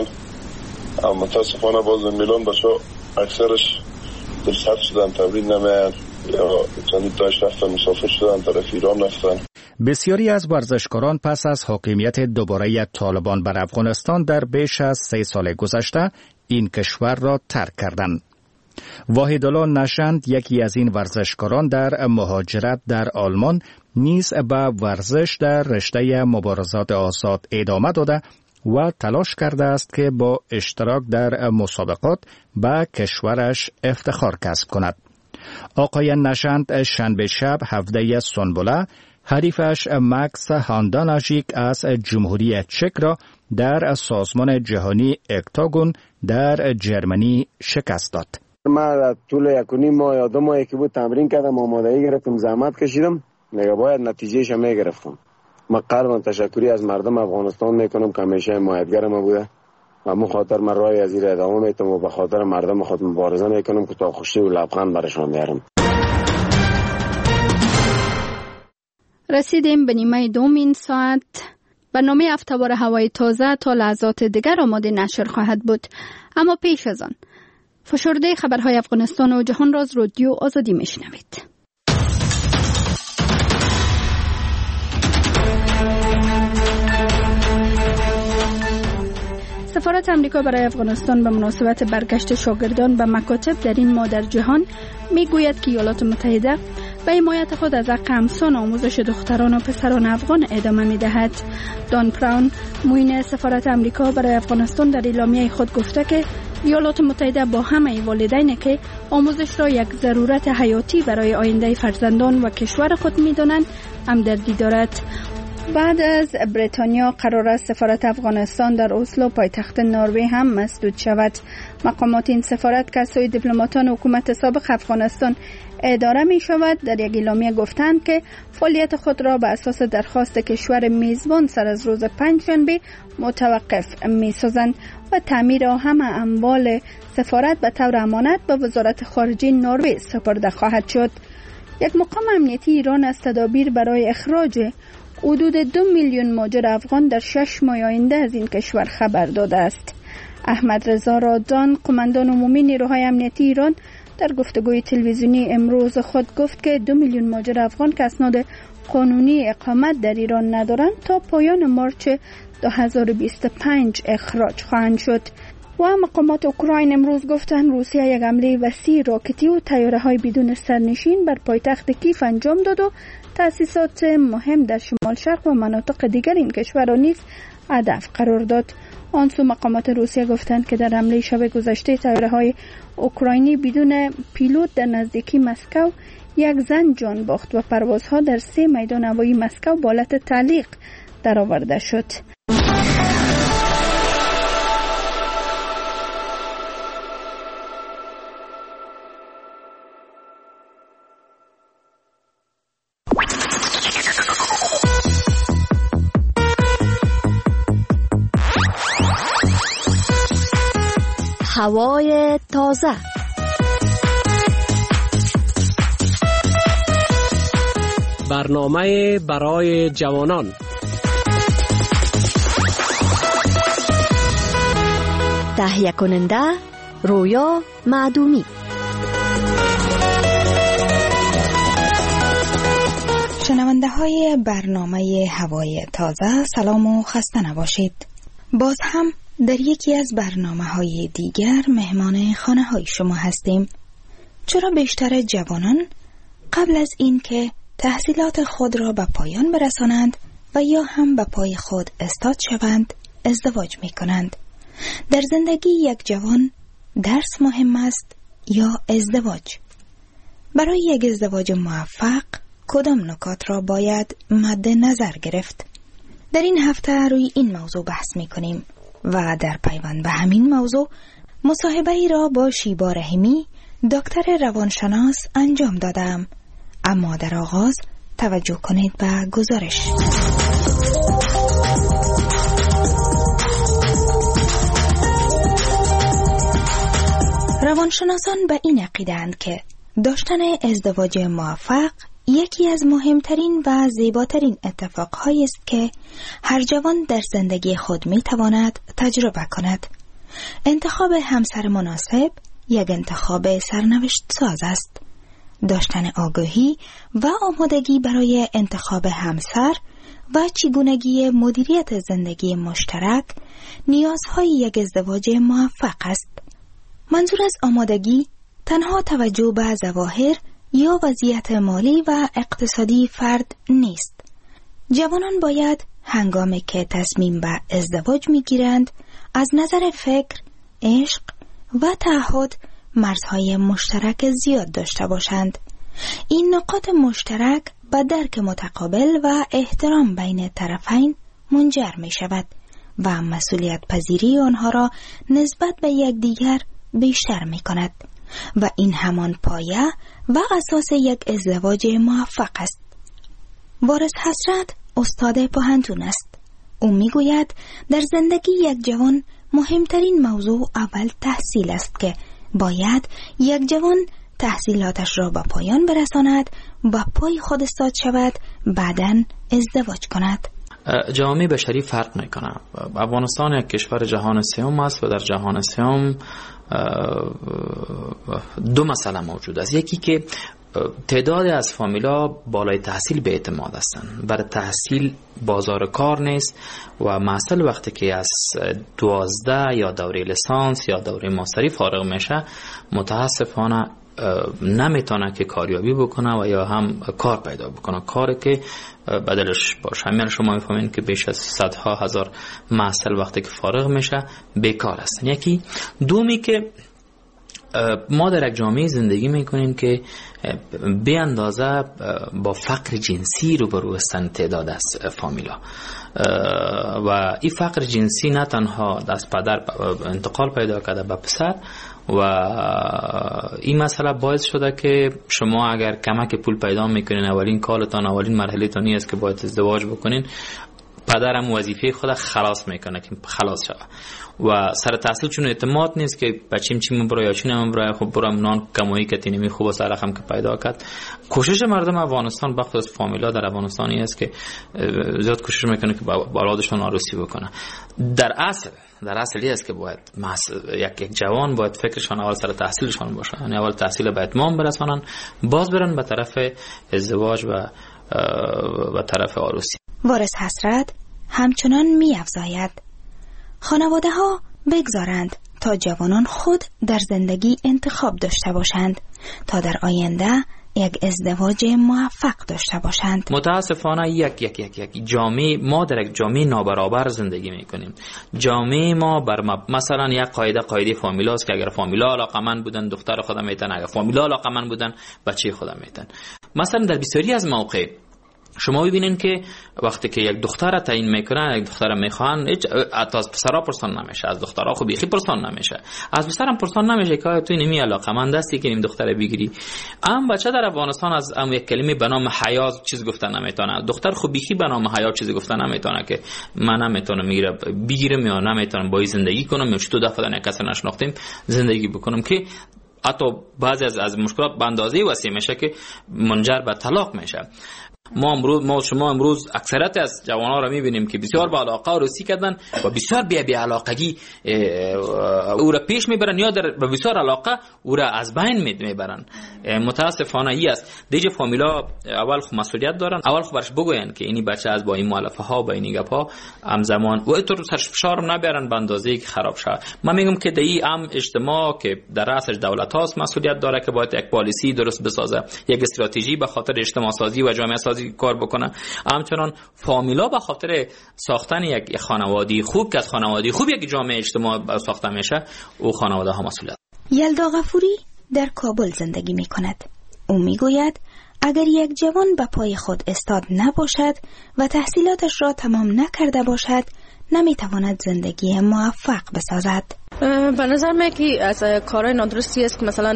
[SPEAKER 19] اما متاسفانه باز میلان بچه‌ها اکثرش دلسرد شدن، تمرین نمیان یا چندی داشت رفتن مسافر شدن طرف ایران رفتن.
[SPEAKER 17] بسیاری از ورزشکاران پس از حاکمیت دوباره طالبان بر افغانستان در بیش از سه سال گذشته این کشور را ترک کردند. واحدالله نشند یکی از این ورزشکاران در مهاجرت در آلمان نیز به ورزش در رشته مبارزات آزاد ادامه داده و تلاش کرده است که با اشتراک در مسابقات به کشورش افتخار کسب کند. آقای نشند شنبه شب هفده سنبوله حریفش مکس هانداناژیک از جمهوری چک را در سازمان جهانی اکتاگون در جرمنی شکست داد.
[SPEAKER 20] ما طول یک و نیم ماه یا دو ماهی که بود تمرین کردم، آمادگی گرفتم، زحمت کشیدم، دیگه باید نتیجهش هم میگرفتم. من قلبا تشکری از مردم افغانستان میکنم که همیشه حمایتگر ما بوده و من خاطر من راه از این ادامه میتم و به خاطر مردم خود مبارزه میکنم که تا خوشی و لبخند برشان بیارم.
[SPEAKER 1] رسیدیم به نیمه دوم این ساعت. برنامه افتوار هوای تازه تا لحظات دیگر آماده نشر خواهد بود، اما پیش از آن فشرده خبرهای افغانستان و جهان را از رادیو آزادی میشنوید. سفارت امریکا برای افغانستان به مناسبت برگشت شاگردان به مکاتب در این ماه در جهان میگوید که ایالات متحده به حمایت خود از حق همسان آموزش دختران و پسران افغان ادامه می‌دهد. دان براون، معین سفارت امریکا برای افغانستان، در اعلامیه خود گفته که ایالات متحده با همه والدینی که آموزش را یک ضرورت حیاتی برای آینده فرزندان و کشور خود می‌دانند همدردی دارد. بعد از بریتانیا قرار است سفارت افغانستان در اسلو پایتخت نروژ هم مسدود شود. مقامات این سفارت که از سوی دیپلماتان حکومت سابق افغانستان اداره می شود در یک اعلامیه گفتند که فعالیت خود را به اساس درخواست کشور میزبان سر از روز پنجشنبه متوقف می سازند و تعمیر همه اموال سفارت به طور امانت به وزارت خارجه نروژ سپرده خواهد شد. یک مقام امنیتی ایران از تدابیر برای اخراج حدود دو میلیون مهاجر افغان در شش ماه آینده از این کشور خبر داده است. احمد رضا رادان، قماندان عمومی نیروهای امنیتی ایران، در گفتگوی تلویزیونی امروز خود گفت که دو میلیون مهاجر افغان که اسناد قانونی اقامت در ایران ندارند تا پایان مارچ دو هزار و بیست و پنج اخراج خواهند شد. و مقامات اوکراین امروز گفتند روسیه یک حمله وسیع راکتی و طیاره‌های بدون سرنشین بر پایتخت کیف انجام داد و تأسیسات مهم در شمال شرق و مناطق دیگر این کشور را نیز هدف قرار داد. آنسو مقامات روسیه گفتند که در حمله شب گذشته طیاره‌های اوکراینی بدون پیلوت در نزدیکی مسکو یک زن جان باخت و پروازها در سه میدان هوایی مسکو به حالت تعلیق درآورده شد.
[SPEAKER 21] هوای تازه.
[SPEAKER 8] برنامه برای جوانان.
[SPEAKER 21] تهیه کننده رویا معدومی.
[SPEAKER 22] شنونده های برنامه هوای تازه، سلام و خسته نباشید. باز هم در یکی از برنامه های دیگر مهمان خانه های شما هستیم. چرا بیشتر جوانان قبل از این که تحصیلات خود را به پایان برسانند و یا هم به پای خود استاد شوند ازدواج می کنند؟ در زندگی یک جوان درس مهم است یا ازدواج؟ برای یک ازدواج موفق کدام نکات را باید مد نظر گرفت؟ در این هفته روی این موضوع بحث می کنیم و در پیوند به همین موضوع مصاحبه ای را با شیبا رحیمی، دکتر روانشناس انجام دادم. اما در آغاز توجه کنید به گزارش. روانشناسان به این عقیده‌اند که داشتن ازدواج موفق یکی از مهمترین و زیباترین اتفاقهایی است که هر جوان در زندگی خود میتواند تجربه کند. انتخاب همسر مناسب یک انتخاب سرنوشت ساز است. داشتن آگاهی و آمادگی برای انتخاب همسر و چگونگی مدیریت زندگی مشترک نیازهای یک ازدواج موفق است. منظور از آمادگی تنها توجه به ظواهر یا وضعیت مالی و اقتصادی فرد نیست. جوانان باید هنگامی که تصمیم به ازدواج میگیرند از نظر فکر، عشق و تعهد مرزهای مشترک زیاد داشته باشند. این نقاط مشترک به درک متقابل و احترام بین طرفین منجر می شود و مسئولیت پذیری آنها را نسبت به یکدیگر بیشتر می کند و این همان پایه و اساس یک ازدواج موفق است. وارث حسرت استاد پوهنتون است. او می گوید در زندگی یک جوان مهمترین موضوع اول تحصیل است که باید یک جوان تحصیلاتش را به پایان برساند، با پای خود استاد شود، بعداً ازدواج کند.
[SPEAKER 2] جامعه بشری فرق میکنه. افغانستان یک کشور جهان سوم است و در جهان سوم دو مسئله موجود است. یکی که تعداد از فامیلا بالای تحصیل به اعتماد هستند. برای تحصیل بازار کار نیست و محصل وقتی که از دوازده یا دوره لیسانس یا دوره ماستری فارغ میشه متاسفانه نمیتونه که کاریابی بکنه و یا هم کار پیدا بکنه، کاری که بدلش باشه. همین شما میفهمین که بیش از صدها هزار محصل وقتی که فارغ میشه بیکار هستن. یکی دومی که ما در یک جامعه زندگی میکنیم که به اندازه با فقر جنسی روبرو هستند تعداد از فامیلا و این فقر جنسی نه تنها از پدر انتقال پیدا کرده به پسر و این مسئله باعث شده که شما اگر کمک پول پیدا میکنین اولین کارتان اولین مرحله تانی است که باید ازدواج بکنین، پدرم وظیفه خود خلاص میکنه که خلاص شوه و سر تحصیل چون اعتماد نیست که بچیم چی من برای یا چی نمیم برای خب برام نان کمایی که تینمی خوب و سر رقم که پیدا کرد. کوشش مردم افغانستان بخصوص فامیلا در افغانستانی است که زیاد کوشش میکنه که با اولادشون عروسی بکنه. در اصل در اصلی است که باید یک یک جوان باید فکرشان اول سر تحصیلشان باشه، یعنی اول تحصیل به اتمام برسانن، باز برن به طرف ازدواج و و طرف عروسی.
[SPEAKER 22] وارث حسرت همچنان می افزاید خانواده ها بگذارند تا جوانان خود در زندگی انتخاب داشته باشند تا در آینده یک ازدواج موفق داشته باشند.
[SPEAKER 2] متاسفانه یک یک یک یک جامعه ما در یک جامعه نابرابر زندگی میکنیم. جامعه ما بر مثلا یک قاعده قاعده فامیلاست که اگر فامیلا علاقمند بودن دختر خودم میتن، اگر فامیلا علاقمند بودن بچه خودم میتن. مثلا در بسیاری از مواقع شما ببینین که وقتی که یک دختر را تعیین میکنن، یک دختر میخوان، هیچ از پسرا پرسان نمیشه، از دخترها خو بیخی پرسان نمیشه، از پسرم پرسان نمیشه که تو نمی علاقمند هستی که این دختر بگیری. ام بچه در افغانستان از ام یک کلمه به نام حیا چیز گفتن نمیتونه، دختر خو بیخی به نام حیا چیز گفتن نمیتونه که من نمیتونم میگیره بگیرم یا نمیتونم با زندگی کنم یا چطور دفعه نه کسی نشناختیم زندگی بکنم که حتی بعضی از از مشکلات به اندازه وسیع میشه که منجر به طلاق میشه. ما امروز ما شما امروز اکثریت از جوانان را میبینیم که بسیار با علاقه عروسی کردن و بسیار بی بی علاقگی او را پیش میبرن یا در بسیار علاقه او را از بین میبرن. متاسفانه ای است. دیگه فامیلا اول خو مسئولیت دارن، اول خو برش بگوین که اینی بچه از با این مؤلفه ها با این گپا همزمان و اینطور سرش فشار نبرن به اندازه‌ای که خراب شه. من میگم که دی ام اجتماع که در رأسش دولت هاست مسئولیت داره که باید یک پالیسی درست بسازه، یک استراتژی به خاطر اجتماع سازی و جامعه سازی کار بکنه. همچنان فامیلا به خاطر ساختن یک خانواده خوب که از خانواده خوب یک جامعه اجتماع ساخته میشه او خانواده ها مسئولیت.
[SPEAKER 22] یلدا غفوری در کابل زندگی می کند. او می گوید اگر یک جوان به پای خود استاد نباشد و تحصیلاتش را تمام نکرده باشد نمی تواند زندگی موفق بسازد.
[SPEAKER 5] به نظر من که از کارهای نادرستی است که مثلا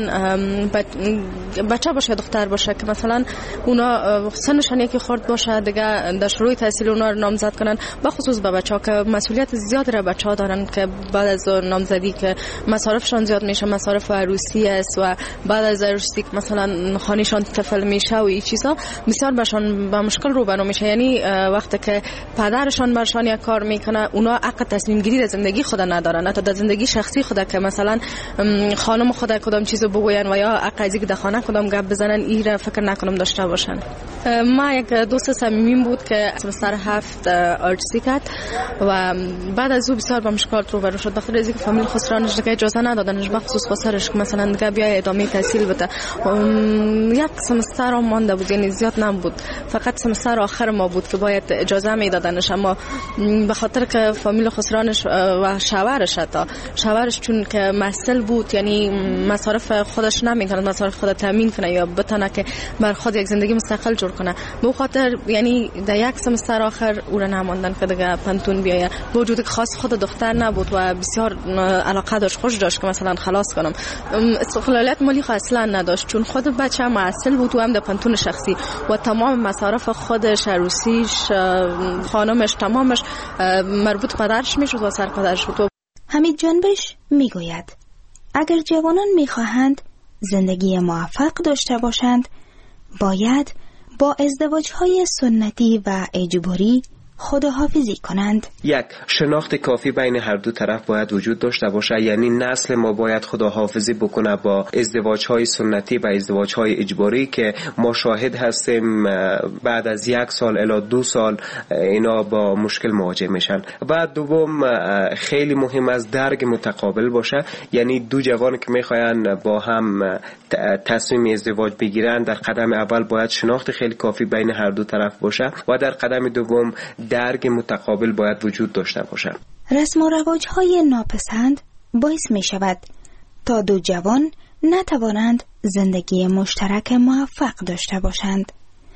[SPEAKER 5] بچه باشه دختر باشه که مثلا اونا سنشان یکی خورد باشه دیگه در شروع تحصیل اونا رو نامزد کنن، بخصوص به بچه ها که مسئولیت زیاد را بچه ها دارن که بعد از نامزدی که مصارفشان زیاد میشه، مصارف عروسی است و بعد از عروسی که مثلا خانهشان طفل میشه و این چیزا بسیار برشان با مشکل روبرو میشه. یعنی وقتی که پدرشان برشان یک کار میکنه اونا حق تصمیم گیری در زندگی خود ندارن، حتی در زندگی زندگی شخصی خود که مثلا خانم خود کدام چیزو بگوین و یا قضیه که در خانه کدام گپ بزنن این را فکر نکنم داشته باشن. ما یک دوست صمیمیم بود که سمستر هفت آرتسی کرد و بعد از او بسیار با مشکلات روبرو شد، بخاطر اینکه فامیل خسرانش دیگه اجازه ندادنش، بخصوص خسرش که مثلا دیگه بیای ادامه تحصیل بده. یک سمستر هم مانده بود، یعنی زیاد نبود، فقط سمستر آخر ما بود که باید اجازه میدادنش، اما به خاطر که فامیل خسرانش و شوهرش حتی شوهرش چون که مسئول بود، یعنی مصارف خودش نمیتونه مصارف خود تامین کنه یا بتونه که بر خود یک زندگی مستقل جور کنه، به خاطر یعنی در یک سمستر آخر او را نماندن که دیگه پنتون بیایه. با وجود که خاص خود دختر نبود و بسیار علاقه داشت، خوش داشت که مثلا خلاص کنم، استقلالیت مالی اصلا نداشت چون خود بچه مسئول بود و هم در پنتون شخصی و تمام مصارف خودش، عروسیش، خانمش، تمامش مربوط پدرش میشد و سر پدرش بود.
[SPEAKER 22] حمید جنبش میگوید اگر جوانان میخواهند زندگی موفق داشته باشند باید با ازدواج‌های سنتی و اجباری خداحافظی کنند.
[SPEAKER 3] یک شناخت کافی بین هر دو طرف باید وجود داشته باشه، یعنی نسل ما باید خداحافظی بکنه با ازدواج‌های سنتی و ازدواج‌های اجباری که ما شاهد هستیم بعد از یک سال الی دو سال اینا با مشکل مواجه میشن. بعد دوم خیلی مهم است درک متقابل باشه، یعنی دو جوان که میخواین با هم تصمیم ازدواج بگیرن در قدم اول باید شناخت خیلی کافی بین هر دو طرف باشه و در قدم دوم درک متقابل باید وجود داشته باشد.
[SPEAKER 22] رسم و رواج‌های ناپسند باعث می شود تا دو جوان نتوانند زندگی مشترک موفق داشته باشند.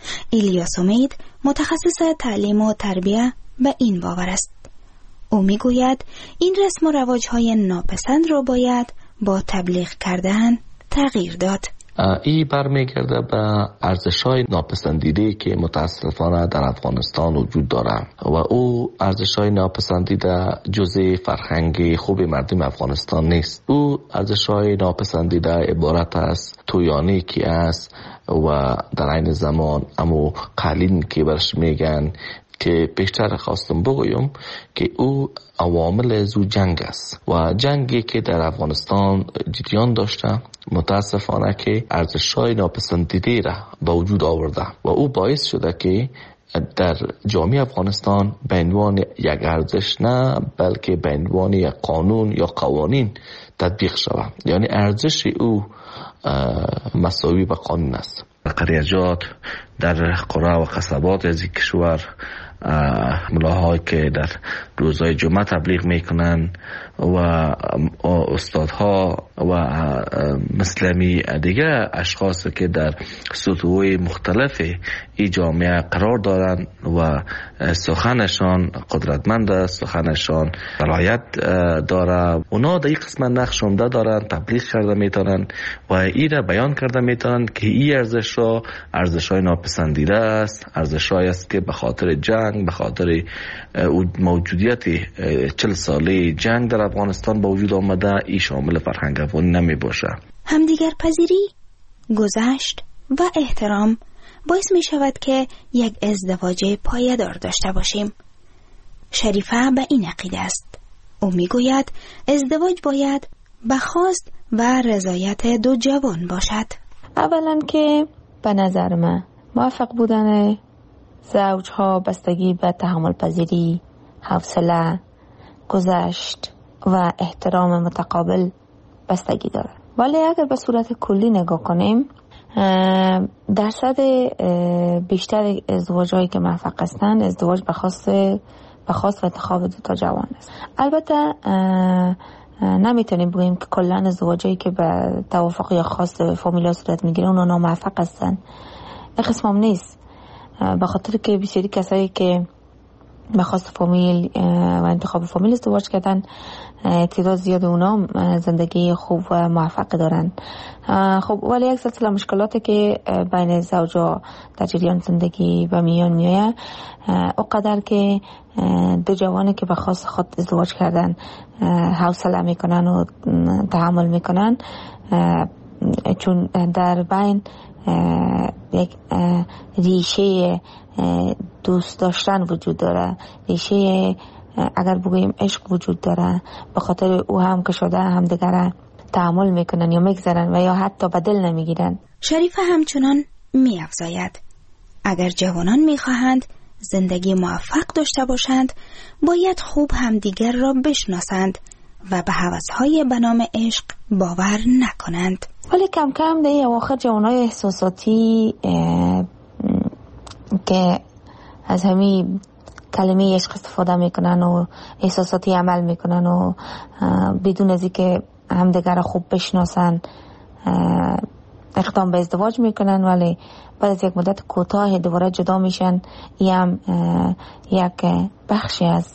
[SPEAKER 22] الیاس امید متخصص تعلیم و تربیه به این باور است. او می گوید این رسم و رواج‌های ناپسند را باید با تبلیغ کردن تغییر داد.
[SPEAKER 7] ای برمیگرده به ارزش‌های ناپسندیده که متاسفانه در افغانستان وجود دارد و او ارزش‌های ناپسندیده جزء فرهنگ خوب مردم افغانستان نیست. او ارزش‌های ناپسندیده عبارت است تویانی که است و در عین زمان امو قالین که برش میگن که بیشتر خواستم بگویم که او عوامل زو جنگ است و جنگی که در افغانستان جریان داشته متاسفانه که ارزش‌های ناپسندیده را به وجود آورده و او باعث شده که در جامعه افغانستان به عنوان یک ارزش نه بلکه به عنوان یک قانون یا قوانین تطبیق شود، یعنی ارزش او مساوی به قانون است. قریجات در قرى و قصبات از کشور ملاهایی که در روزهای جمعه تبلیغ میکنن و استادها و مسلمی دیگه اشخاص که در سطوح مختلف ای جامعه قرار دارن و سخنشان قدرتمند است، سخنشان صلاحیت داره، اونا در این قسمت نقش عمده دارن، تبلیغ کرده میتونن و ای را بیان کرده میتونن که این ارزش را ارزش های ناپسندیده است، ارزش های است که به خاطر جنگ، به خاطر موجودیت چل ساله جنگ در افغانستان با وجود آمده ای شامل فرهنگ افغانی نمی باشه.
[SPEAKER 22] همدیگر پذیری، گذشت و احترام باعث می شود که یک ازدواج پایدار داشته باشیم. شریفه به این عقیده است. او می گوید ازدواج باید به خواست و رضایت دو جوان باشد.
[SPEAKER 23] اولا که به نظر من موفق بودن زوجها بستگی به تحمل پذیری، حوصله، گذشت و احترام متقابل بستگی داره. ولی اگر به صورت کلی نگاه کنیم درصد بیشتر ازدواج‌هایی که موفق هستند ازدواج به خاص به خاص و انتخاب دو تا جوان است. البته نمیتونیم بگیم که کلا ازدواجایی که به توافق یا خاص فامیلا صورت میگیره اونا ناموفق هستن. این قسم هم نیست، به خاطر که بسیاری کسایی که به خاص فامیل و انتخاب فامیل ازدواج کردن تعداد زیاد اونا زندگی خوب و موفق دارن. خب ولی یک سلسله مشکلاتی که بین زوجا در جریان زندگی به میان میایه اونقدر که دو جوانی که به خاص خود ازدواج کردن حوصله میکنن و تحمل میکنن، چون در بین یک ریشه دوست داشتن وجود داره، ریشه اگر بگوییم عشق وجود داره، به خاطر او هم که شده همدیگر تحمل میکنن یا میگذرن و یا حتی به دل نمیگیرن.
[SPEAKER 22] شریفه همچنان میافزاید اگر جوانان میخواهند زندگی موفق داشته باشند باید خوب همدیگر را بشناسند و به هوس‌های به نام عشق باور نکنند.
[SPEAKER 23] ولی کم کم در این اواخر جوانای احساساتی که از همین کلمه عشق استفاده میکنن و احساساتی عمل میکنن و بدون از اینکه همدیگر را خوب بشناسن اقدام به ازدواج میکنن، ولی بعد از یک مدت کوتاه دوباره جدا میشن. این هم یک بخشی از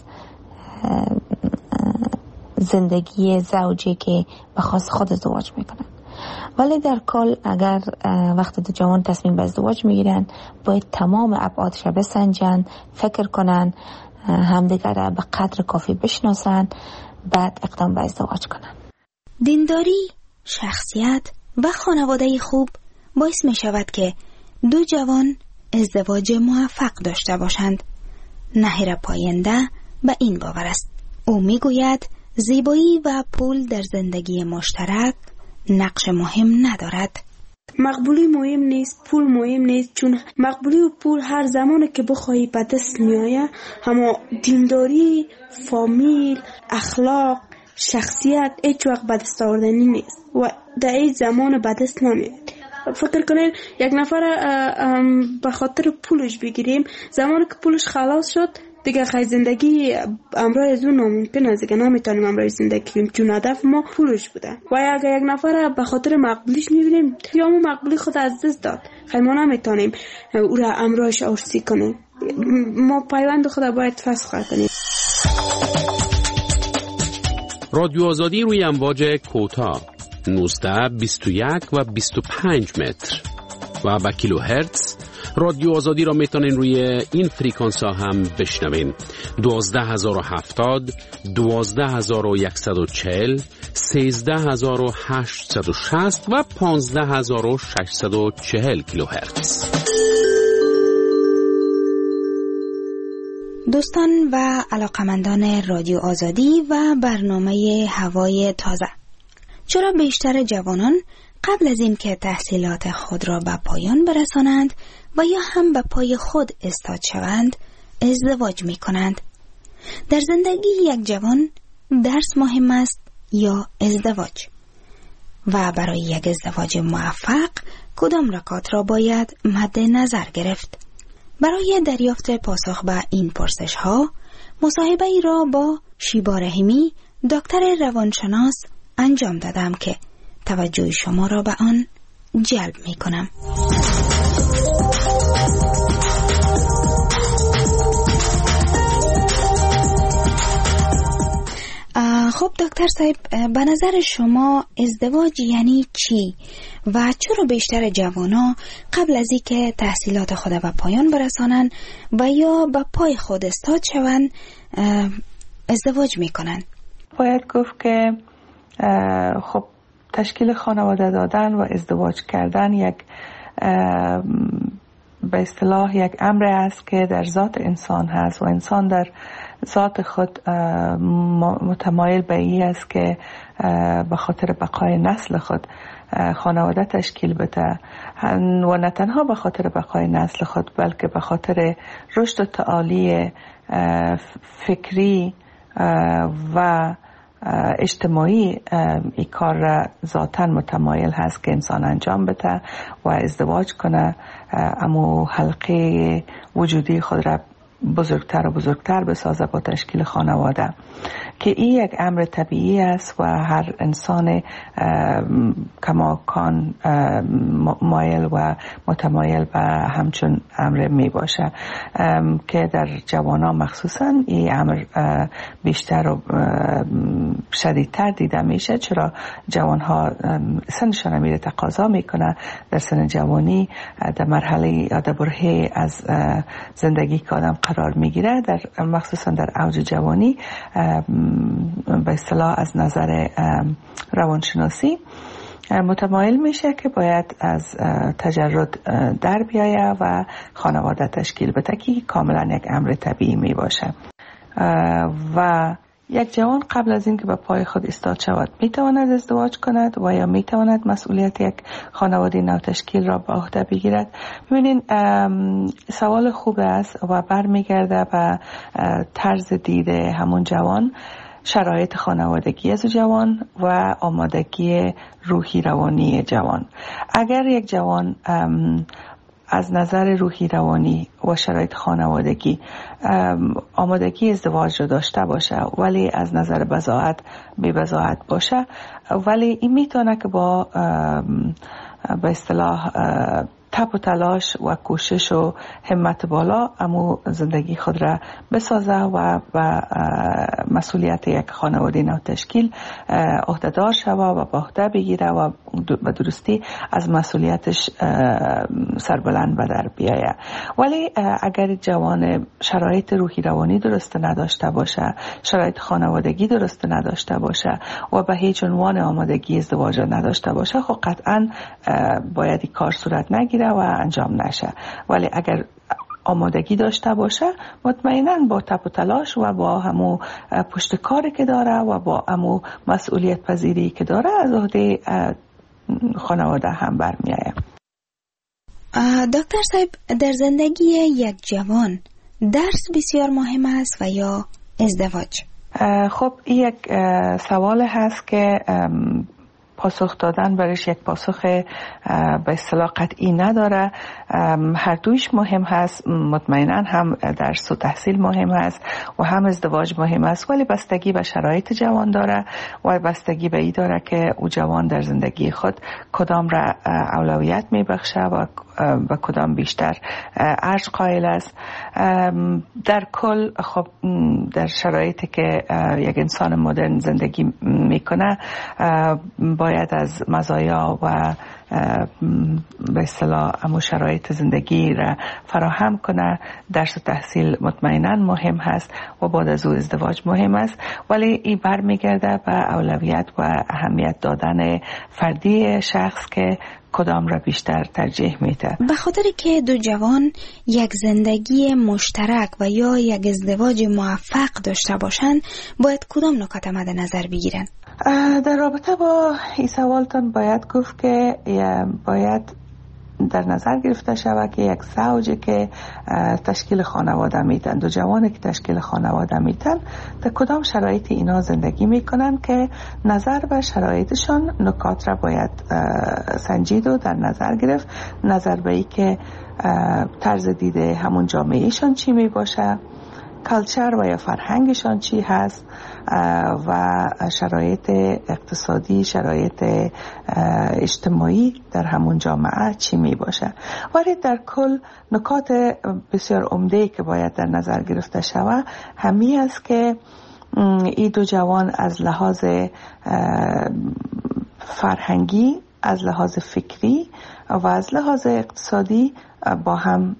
[SPEAKER 23] زندگی زوجی که به خاص خود ازدواج میکنن. ولی در کل اگر وقتی دو جوان تصمیم به ازدواج میگیرن باید تمام ابعادش بسنجن، فکر کنن، همدیگر را به قدر کافی بشناسن، بعد اقدام به ازدواج کنن.
[SPEAKER 22] دینداری، شخصیت و خانواده خوب باعث می شود که دو جوان ازدواج موفق داشته باشند. نهیر پاینده به این باور است. او می گوید زیبایی و پول در زندگی مشترک نقش مهم ندارد.
[SPEAKER 6] مقبولی مهم نیست، پول مهم نیست، چون مقبولی و پول هر زمانی که بخواهی به دست می آید، اما دینداری، فامیل، اخلاق، شخصیت هیچ وقت به دست آوردنی نیست و در این زمان به دست نمیاد. فکر کنین یک نفر به خاطر پولش بگیریم، زمانی که پولش خلاص شد دیگه خیلی زندگی امرای از اون ناممکن است، دیگه نمیتونیم امرای زندگی کنیم چون هدف ما پولش بوده. و اگر یک نفر به خاطر مقبولیش میبینیم یا اون مقبولی خود از دست داد، خیلی ما نمیتونیم او را امرایش آرسی کنیم. ما پیوند خود باید فسخ کنیم.
[SPEAKER 11] رادیو آزادی روی امواج کوتاه نوزده، بیست و یک و بیست و پنج متر و با کیلو هرتز. رادیو آزادی را میتونین روی این فریکانس ها هم بشنوین: دوازده هزار و هفتاد، دوازده هزار و صد و چهل، سیزده هزار و هشتصد و شصت و پانزده هزار و ششصد و چهل کیلو هرتز.
[SPEAKER 22] دوستان و علاقمندان رادیو آزادی و برنامه هوای تازه، چرا بیشتر جوانان قبل از این که تحصیلات خود را به پایان برسانند و یا هم به پای خود استاد شوند ازدواج می کنند؟ در زندگی یک جوان درس مهم است یا ازدواج؟ و برای یک ازدواج موفق کدام نکات را باید مد نظر گرفت؟ برای دریافت پاسخ به این پرسش ها مصاحبه ای را با شیبا رحیمی، دکتر روانشناس انجام دادم که توجه شما را به آن جلب می کنم. خب دکتر صاحب، به نظر شما ازدواج یعنی چی و چرا بیشتر جوانا قبل از این که تحصیلات خود به پایان برسانن و یا به پای خود استاد شوند ازدواج میکنن؟
[SPEAKER 9] باید گفت که خب تشکیل خانواده دادن و ازدواج کردن یک به اصطلاح یک امر است که در ذات انسان هست و انسان در ذات خود متمایل به این است که به خاطر بقای نسل خود خانواده تشکیل بده و نه تنها به خاطر بقای نسل خود بلکه به خاطر رشد و تعالی فکری و اجتماعی این کار را ذاتاً متمایل هست که انسان انجام بده و ازدواج کنه، اما حلقه وجودی خود را بزرگتر و بزرگتر بسازه با تشکیل خانواده، که این یک امر طبیعی است و هر انسان کماکان مایل و متمایل به همچون امر می باشه، که در جوانان مخصوصا این امر بیشتر و شدیدتر دیده میشه. چرا جوانها سنشان میره تقاضا میکنه در سن جوانی در مرحله یا در برهه از زندگی که آدم قرار میگیره، در مخصوصا در اوج جوانی به اصطلاح از نظر روانشناسی متمایل میشه که باید از تجرد در بیایه و خانواده تشکیل بده، که کاملا یک امر طبیعی می باشه. و یک جوان قبل از اینکه به پای خود ایستاد شود میتواند ازدواج کند و یا میتواند مسئولیت یک خانواده نو تشکیل را به عهده بگیرد؟ ببینین سوال خوب است و برمیگرده به طرز دید همون جوان، شرایط خانوادگی از جوان و آمادگی روحی روانی جوان. اگر یک جوان از نظر روحی روانی و شرایط خانوادگی آمادگی ازدواج رو داشته باشه ولی از نظر بضاعت بی بضاعت باشه، ولی این میتونه که با به اصطلاح تپ و تلاش و کوشش و همت بالا امو زندگی خود را بسازه و به مسئولیت یک خانواده نو تشکیل عهده‌دار شوه و به عهده بگیره و به درستی از مسئولیتش سربلند به در بیایه. ولی اگر جوان شرایط روحی روانی درست نداشته باشه، شرایط خانوادگی درست نداشته باشه و به هیچ عنوان آمادگی ازدواج نداشته باشه، خب قطعا باید این کار صورت نگیره و انجام نشه. ولی اگر آمادگی داشته باشه، مطمئناً با تپ و تلاش و با همو پشت کاری که داره و با همو مسئولیت پذیری که داره از عهده خانواده هم برمیآید.
[SPEAKER 22] دکتر صاحب، در زندگی یک جوان درس بسیار مهم است و یا ازدواج؟
[SPEAKER 9] خب این یک سوال هست که پاسخ دادن برایش یک پاسخ به اصطلاح قطعی نداره. هر دویش مهم هست، مطمئنا هم درس و تحصیل مهم هست و هم ازدواج مهم است، ولی بستگی به شرایط جوان داره و بستگی به این داره که او جوان در زندگی خود کدام را اولویت میبخشه و و کدام بیشتر ارج قائل است. در کل خب در شرایطی که یک انسان مدرن زندگی میکنه باید از مزایا و به اصطلاح امو شرایط زندگی را فراهم کنه. درس و تحصیل مطمئنا مهم هست و بعد از او ازدواج مهم است، ولی این برمیگرده به اولویت و اهمیت دادن فردی شخص که کدام را بیشتر ترجیح میده.
[SPEAKER 22] به خاطر که دو جوان یک زندگی مشترک و یا یک ازدواج موفق داشته باشند، باید کدام نکات مد نظر بگیرن؟
[SPEAKER 9] در رابطه با این سوالتان باید گفت که باید در نظر گرفته شود که یک زوجی که تشکیل خانواده میتن، دو جوانی که تشکیل خانواده میتن، در کدام شرایطی اینا زندگی میکنن که نظر به شرایطشان نکات را باید سنجید و در نظر گرفت. نظر به ای که طرز دیده همون جامعهشان چی می باشه، کلچر و یا فرهنگشان چی هست و شرایط اقتصادی، شرایط اجتماعی در همون جامعه چی می باشه. ولی در کل نکات بسیار عمده‌ای که باید در نظر گرفته شود همی است که این دو جوان از لحاظ فرهنگی، از لحاظ فکری و از لحاظ اقتصادی با هم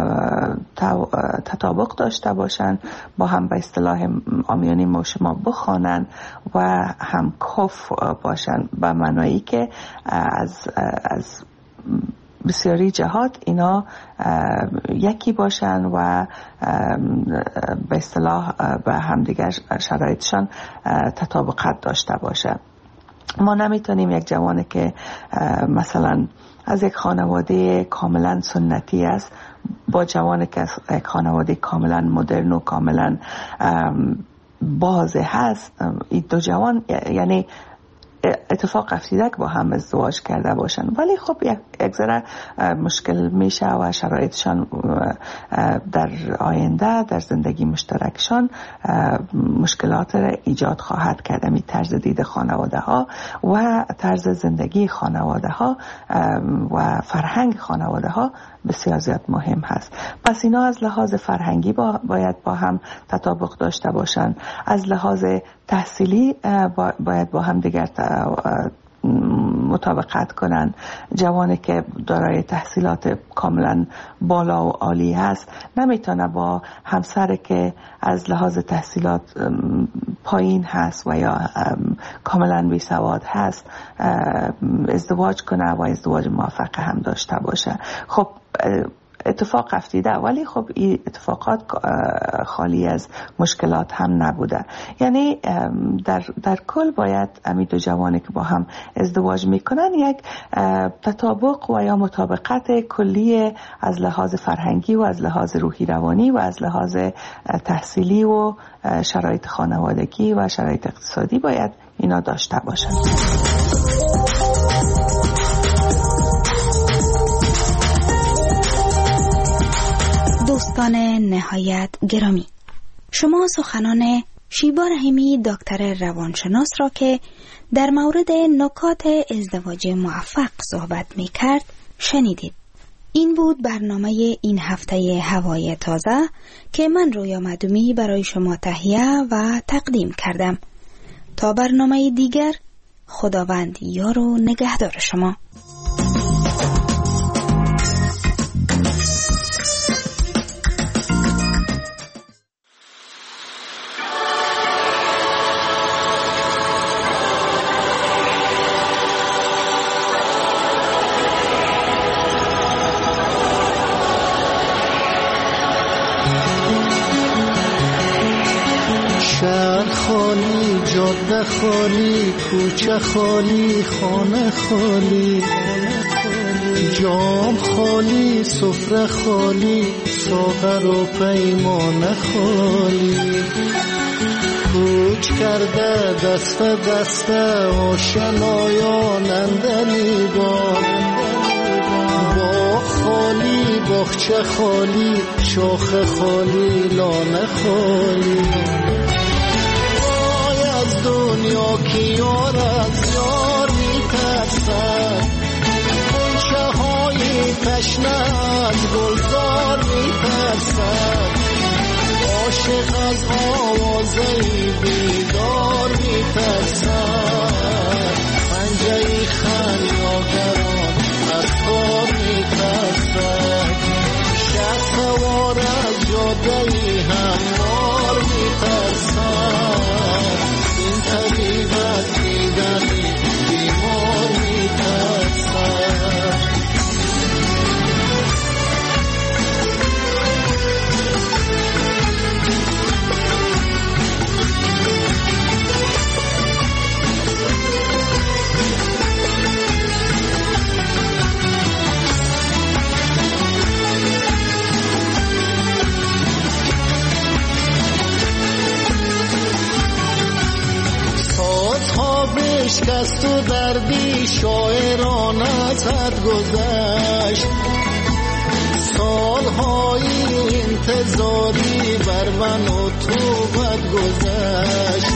[SPEAKER 9] تطابق داشته باشند، با هم به اصطلاح عامیانه ما شما بخوانند و هم کف باشند، به معنایی که از از بسیاری جهات اینا یکی باشند و به اصطلاح به همدیگر شرایطشان تطابقات داشته باشند. ما نمیتونیم یک جوانی که مثلا از یک خانواده کاملا سنتی است با جوانی که از یک خانواده کاملا مدرن و کاملا باز هست، این دو جوان یعنی اتفاق افتیده که با هم ازدواج کرده باشن، ولی خب یک ذره مشکل میشه و شرایطشان در آینده در زندگی مشترکشان مشکلات را ایجاد خواهد کرد. می طرز دید خانواده ها و طرز زندگی خانواده ها و فرهنگ خانواده ها بسیار زیاد مهم هست. پس اینا از لحاظ فرهنگی با باید با هم تطابق داشته باشن، از لحاظ تحصیلی باید با هم دیگر مطابقت کنن. جوانی که دارای تحصیلات کاملا بالا و عالی هست نمیتونه با همسر که از لحاظ تحصیلات پایین هست و یا کاملا بی سواد هست ازدواج کنه و ازدواج موفق هم داشته باشه. خب اتفاق افتیده، ولی خب این اتفاقات خالی از مشکلات هم نبوده. یعنی در, در کل باید امی دو جوانی که با هم ازدواج میکنن یک تطابق و یا مطابقت کلی از لحاظ فرهنگی و از لحاظ روحی روانی و از لحاظ تحصیلی و شرایط خانوادگی و شرایط اقتصادی باید اینا داشته باشن.
[SPEAKER 22] دوستان نهایت گرامی، شما سخنان شیبا رحیمی دکتر روانشناس را که در مورد نکات ازدواج موفق صحبت می کرد شنیدید. این بود برنامه این هفته هوای تازه که من رویا مدومی برای شما تهیه و تقدیم کردم. تا برنامه دیگر، خداوند یار و نگهدار شما.
[SPEAKER 10] خالی، جاده خالی، کوچه خالی، خانه خالی، جام خالی، سفره خالی، ساغر و پیمانه خالی. کوچ کرده دست دست آشنایان اندلی بار، باغ خالی، باغچه خالی، شاخ خالی، لانه خالی. دنیا که یار از یار میترسد، غنچه های تشنه از گلزار میترسد، عاشق از آوازه بیدار میترسد، پنجه خمیازگران از کار میترسد، شب سوار از جاده هموار میترسد، طبیب از دیدن بیمار میترسد. شکست و دردی شاعران ازت گذشت، سالهای انتظاری بر من و تو بد گذشت،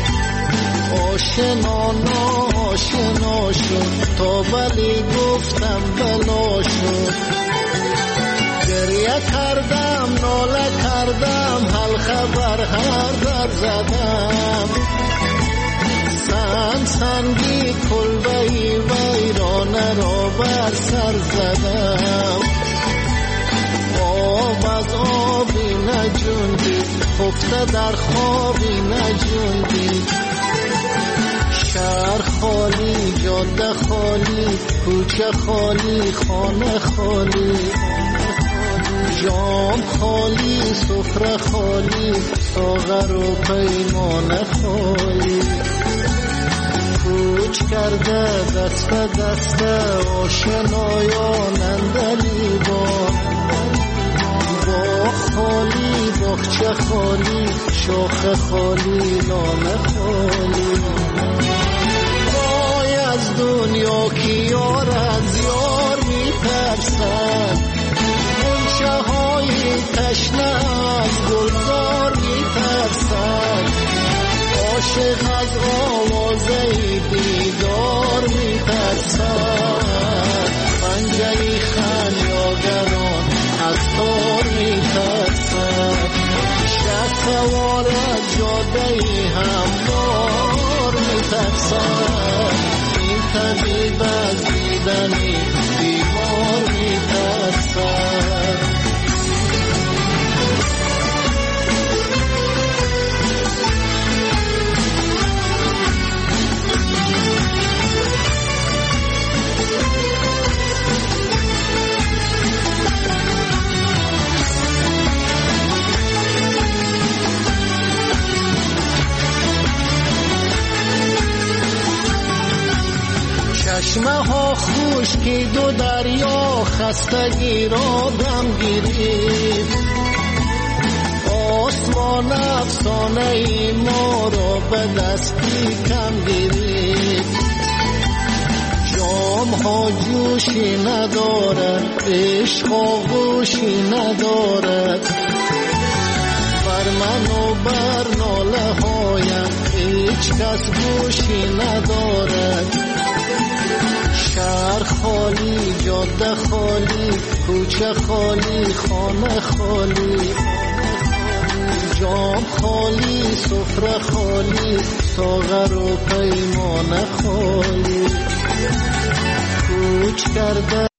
[SPEAKER 10] آشنا ناشنا شد تا ولی گفتم بلا شد، گریه کردم ناله کردم حل خبر هر در زدم، سن سنگی کلبهی ویرانه را بر سر زدم، آب از آبی نجوندی خفته در خوابی نجوندی، شهر خالی، جاده خالی، کوچه خالی، خانه خالی، جام خالی، سفره خالی، ساغر و پیمانه خالی. کوچ کرده دست دست آشنایان اندلی بار، باغ خالی، باغچه خالی، شاخ خالی، لانه خالی. وای از دنیا که یار از یار میترسد، غنچه های تشنه از گلزار میترسد، عاشق از آوازه بیدار میترسد، پنجه خمیازگران از تار میترسد، شب سوار از جاده هموار میترسد، این طبیب از دیدن بیمار میترسد. چشمه ها خشکید و دریا خستگی را دم گرفت. آسمان افسانه ای ما را به دستی کم گرفت. جام ها جوشی ندارد، عشق آغوشی ندارد. بر من و بر ناله هایم هیچ کس گوشی ندارد. شهر خالی، جاده خالی، کوچه خالی، خانه خالی. جام خالی، سفره خالی، ساغر و پیمانه خالی. کوچ کرده